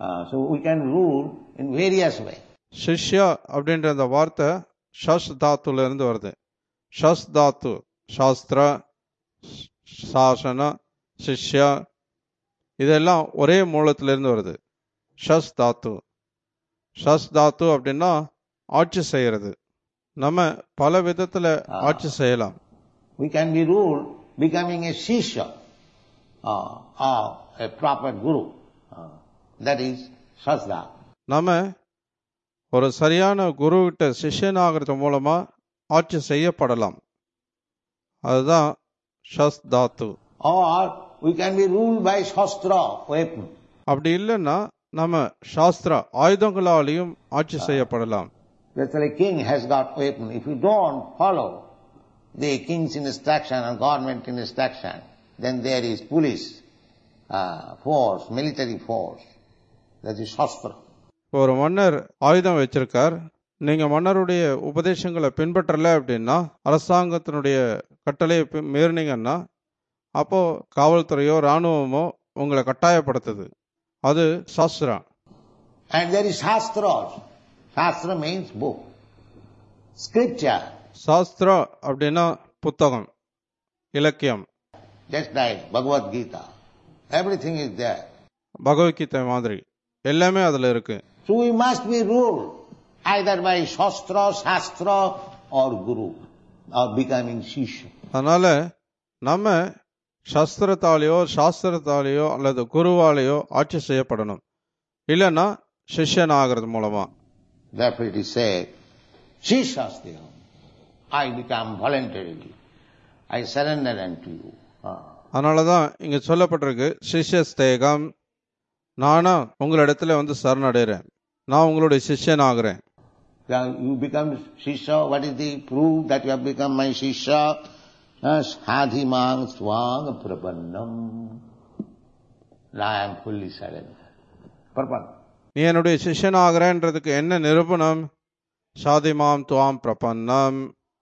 So we can rule in various ways. சிஷ்யா அப்படின்ற அந்த வார்த்தை ஷஷ் தாத்துல இருந்து வருது. ஷஷ் தாத்து சாஸ்திர, சாசன, சிஷ்யா இதெல்லாம் ஒரே மூலத்திலிருந்து வருது. ஷஷ் தாத்து. ஷஷ் தாத்து அப்படின்னா ஆட்சி செய்யறது. நம்ம பல விதத்துல ஆட்சி செய்யலாம். We can be ruled becoming a shishya or a proper guru. That is shasda. நம்ம ஒரு சரியான குரு கிட்ட சிஷ்யனாகிறது மூலமா ஆட்சி செய்யப்படலாம். அதுதான் ஷஸ் தாத்து. Or we can be ruled by shastra, weapon. அப்படி இல்லைன்னா நம்ம சாஸ்திர ஆயுதங்களாலையும் ஆட்சி செய்யப்படலாம். That's why a king has got weapon. If you don't follow the king's instruction or government instruction, then there is police force, military force. That is shastra. ஒரு மன்னர் ஆயுதம் வச்சிருக்கார். நீங்க மன்னருடைய உபதேசங்களை பின்பற்றல அப்படின்னா, அரசாங்கத்தினுடைய கட்டளையை மீறினீங்கன்னா, அப்போ காவல்துறையோ ராணுவமோ உங்களை கட்டாயப்படுத்துது. அது Sastra. And there is shastra. Shastra means book, scripture. Sastra அப்படின்னா புத்தகம், இலக்கியம். Just like Bhagavad Gita. Everything is there. Bhagavad Gita மாதிரி எல்லாமே அதுல இருக்கு. So we must be ruled either by shastra, shastra or guru, or becoming shishya. அதனால நம்ம சாஸ்திரத்தாலேயோ சாஸ்திரத்தாலேயோ அல்லது குருவாலேயோ ஆட்சி செய்யப்படணும். இல்லைன்னா சிஷ்யன் ஆகிறது மூலமா. Therefore it is said, Shishastiham, I become voluntarily, I surrender unto you. அதனாலதான் இங்க சொல்லப்பட்டிருக்கு, சிஷ்யஸ்தேகம், நானா உங்களிடத்துல சரணடைறேன், நான் உங்களுடைய சிஷ்யன் ஆகிறேன். You become shishya. What is the proof that you have become my shishya? Sadhimang swang prapannam. Now I am fully surrendered. Prapannam. நீ என்னுடைய சிஷ்யன் ஆகிறேன்றதுக்கு என்ன நிரூபணம்? சாதிமாம் துவாம் பிரபன்னம்,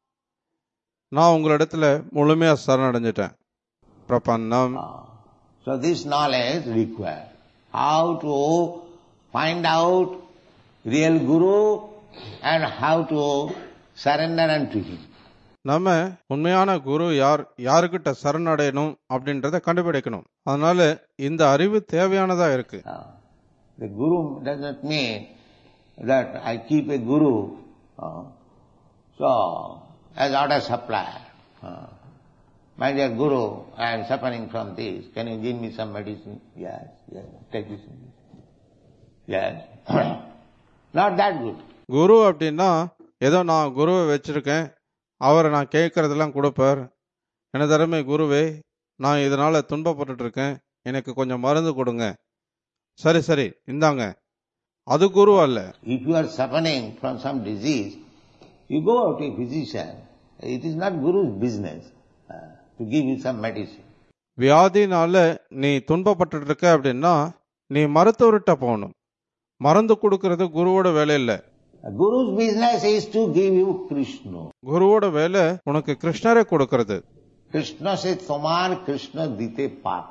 நான் உங்களிடத்துல முழுமையா சரணடைஞ்சிட்டேன். பிரபன்னம். So this knowledge required. How to find out real guru and how to surrender unto him. நம்ம உண்மையான குரு யாருக்கிட்ட சரணடையணும் அப்படின்றத கண்டுபிடிக்கணும். அதனால இந்த அறிவு தேவையானதா இருக்கு. The guru does not mean that I keep a guru so as order supplier. My dear guru, I am suffering from this. Can you give me some medicine? Yes, yes. Take this. Yes. Not that good. குரு அப்படின்னா ஏதோ நான் குருவை வச்சிருக்கேன், அவரை நான் கேட்கறதெல்லாம் கொடுப்பார். என்ன தரமே குருவே, நான் இதனால துன்பப்பட்டு இருக்கேன், எனக்கு கொஞ்சம் மருந்து கொடுங்க. சரி சரி இந்தாங்க. அது குரு அல்ல. If you are suffering from some disease, you go to a physician. It is not guru's business to give you some medicine. வியாதினால நீ துன்பப்பட்டு இருக்க அப்படின்னா நீ மருத்துவர்கிட்ட போகணும். மருந்து கொடுக்கறது குருவோட வேலை இல்லை. Guru's business is to give you Krishna. குருவோட வேலை உனக்கு கிருஷ்ணரை கொடுக்கிறது. Krishna says, "Tomar Krishna dite pat."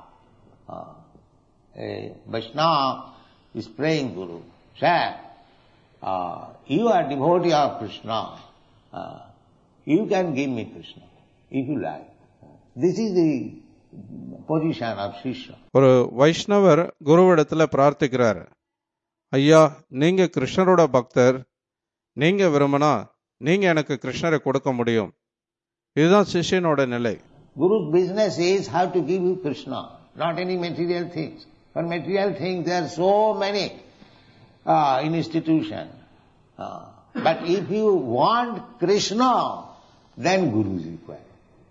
Vaishnava is praying Guru. Sir, you are devotee of Krishna. You can give me Krishna if you like. This is the position of Shishya. ஒரு வைஷ்ணவர் குருவிடத்துல பிரார்த்திக்கிறார், ஐயா நீங்க கிருஷ்ணரோட பக்தர், நீங்க விரும்பினா நீங்க எனக்கு கிருஷ்ணரை கொடுக்க முடியும். இதுதான் சிஷ்யனோட நிலை. Guru's business is how to give you Krishna, not any material things. For material things there are so many in institution. But if you want Krishna, then Guru is required.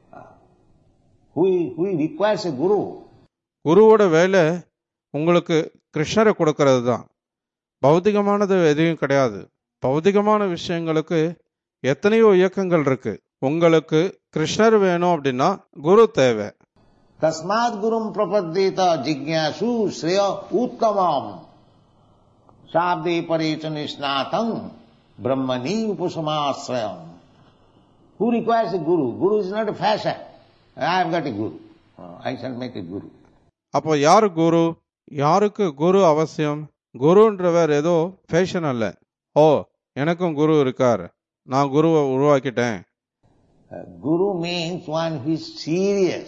Who requires a Guru? குருவோட வேலை உங்களுக்கு கிருஷ்ணரை கொடுக்கறது தான். பௌதிகமானது எதுவும் கிடையாது. பௌதிகமான விஷயங்களுக்கு எத்தனையோ இயக்கங்கள் இருக்கு. உங்களுக்கு கிருஷ்ணர் வேணும் அப்படின்னா குரு தேவை. தஸ்மாத் குரும் பிரபத்தேத ஜிக்ஞாசு ஸ்ரேய உத்தமம் சாப்தே பரேச்ச நிஷ்ணாதம் பிரம்மணி உபசமாஸ்ரயம். Who requires a guru? Guru is not a fashion. I have got a guru. I shall make a guru. அப்போ யாரு குரு? யாருக்கு குரு அவசியம்? குருன்றவர் ஏதோ ஃபேஷன் அல்ல. ஓ, எனக்கும் குரு இருக்கார், நான் குருவை உருவாக்கிட்டேன். Guru means one who is serious.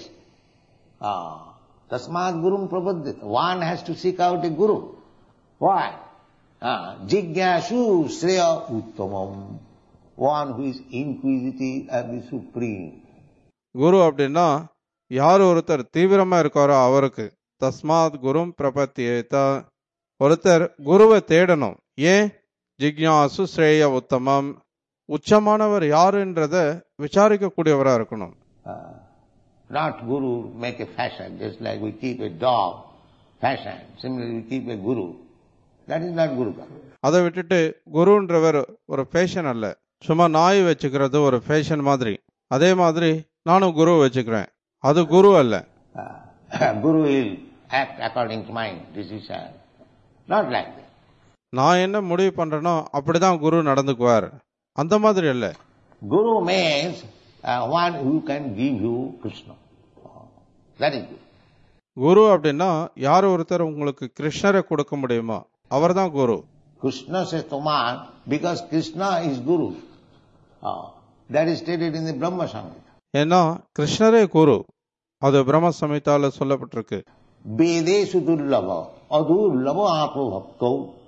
Tasmat gurum prapadyate. One has to seek out a guru. Why? Jigyashu Shreya Uttamam. One who is inquisitive of the Supreme. குரு அப்படின்னா யார் ஒருத்தர் தீவிரமா இருக்காரோ அவருக்கு. தஸ்மாத் குரும் பிரபத்தியேத. ஒருத்தர் குருவை தேடணும். ஏன்? ஜிக்யாசு ஸ்ரேய உத்தமம். உச்சமானவர் யாருன்றத விசாரிக்க கூடியவரா இருக்கணும். Not guru make a fashion, just like we keep a dog fashion. Similarly we keep a guru. That is not guru. அதை விட்டுட்டு குருன்றவர் ஒரு ஃபேஷன் அல்ல. சும்மா நாய் வச்சுக்கிறது ஒரு ஃபேஷன் மாதிரி. அதே மாதிரி நானும் குரு வச்சுக்கிறேன், அது குரு அல்ல. Guru will act according to my decision. Not like that. நான் என்ன முடிவு பண்றேனோ அப்படிதான் குரு நடந்துக்குவார், அந்த மாதிரி அல்ல. Guru means one who can give you Krishna. That is good. குரு அப்படின்னா யார் ஒருத்தர் உங்களுக்கு கிருஷ்ணரை கொடுக்க முடியுமோ அவர்தான் குரு. Krishna says Tomar because Krishna is Guru. That is stated in the Brahma Samhita. ஏன்னா கிருஷ்ணரே குரு, அது பிரம்ம சம்ஹிதால சொல்லப்பட்டிருக்கு. Vedeshu durlabha adurlabha apo bhakto.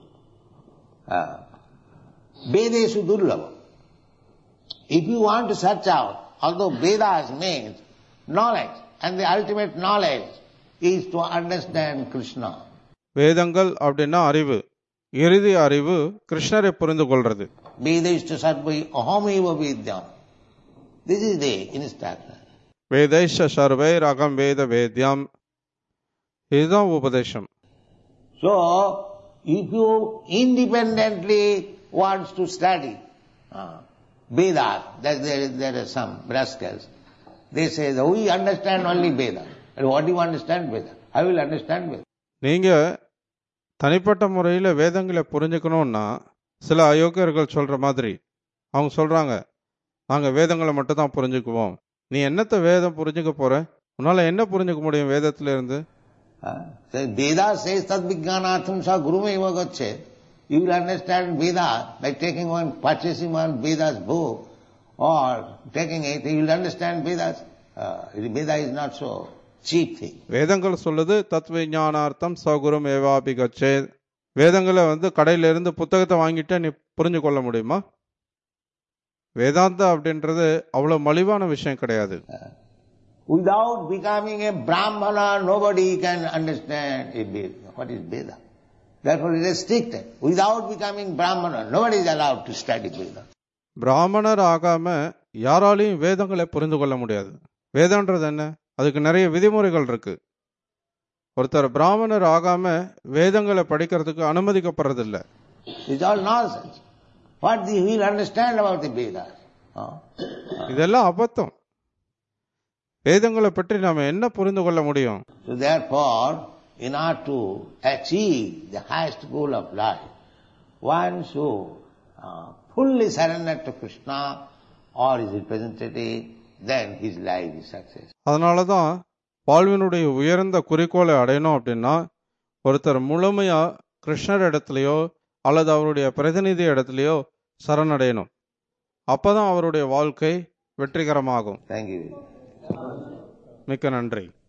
Vedeshu durlabha. If you want to search out, although Vedas means knowledge, and the ultimate knowledge is to understand Krishna. வேதங்கள் அப்படின்னா அறிவு, இறுதி அறிவு கிருஷ்ணரை புரிந்து கொள்றது. Vedeshta sarvai ahameva vidyam. This is the instruction. வேதைஷ சர்வை ரகம் வேத வேத்யம், இதுதான் உபதேசம். So, if you independently wants to study Vedas, there are some rascals. They say that we understand only Vedas. And what do you understand Vedas? I will understand Vedas. நீங்க தனிப்பட்ட முறையில் வேதங்களை புரிஞ்சுக்கணும்னா சில அயோக்கியர்கள் சொல்ற மாதிரி அவங்க சொல்றாங்க, நாங்க வேதங்களை மட்டும் தான் புரிஞ்சுக்குவோம். நீ என்னத்த வேதம் புரிஞ்சுக்க போற? உன்னால என்ன புரிஞ்சுக்க முடியும் வேதத்துல இருந்து? Vedas says tad vijnanatham sa gurumeva gaccheti. You will understand Veda by taking one, purchasing one Vedas book or taking it, you will understand Vedas. Veda is not so cheap thing. வேதங்கள் சொல்லுது தத்விஞானார்த்தம் சகுரும் ஏவாபி கச்சேத். வேதங்களை கடையில இருந்து புத்தகத்தை வாங்கிட்டு நீ புரிஞ்சு கொள்ள முடியுமா? வேதாந்தா அப்படின்றது அவ்வளவு மலிவான விஷயம் கிடையாது. Without becoming a Brahmana, nobody can understand a Veda. What is Veda? Therefore it is restricted. Without becoming Brahmana, nobody is allowed to study Veda. பிராமணர் ஆகாம யாராலையும் வேதங்களை புரிந்து கொள்ள முடியாது. வேதம்ன்றது என்ன? அதுக்கு நிறைய விதிமுறைகள் இருக்கு. ஒருத்தர் பிராமணர் ஆகாம வேதங்களை படிக்கிறதுக்கு அனுமதிக்கப்படுறதில்லை. It's all nonsense. What do you understand about the Vedas? இதெல்லாம் அபத்தம். வேதங்களை பற்றி நாம என்ன புரிந்து கொள்ள முடியும்? So therefore, in order to achieve the highest goal of life, one should fully surrender to Krishna or his representative, then his life is success. அதனாலதான் வாழ்வினுடைய உயர்ந்த குறிக்கோளை அடையணும் அப்படின்னா ஒருத்தர் முழுமையா கிருஷ்ணர் இடத்துலயோ அல்லது அவருடைய பிரதிநிதி இடத்துலயோ சரணடையணும். அப்பதான் அவருடைய வாழ்க்கை வெற்றிகரமாகும். Thank you. மிக்க நன்றி.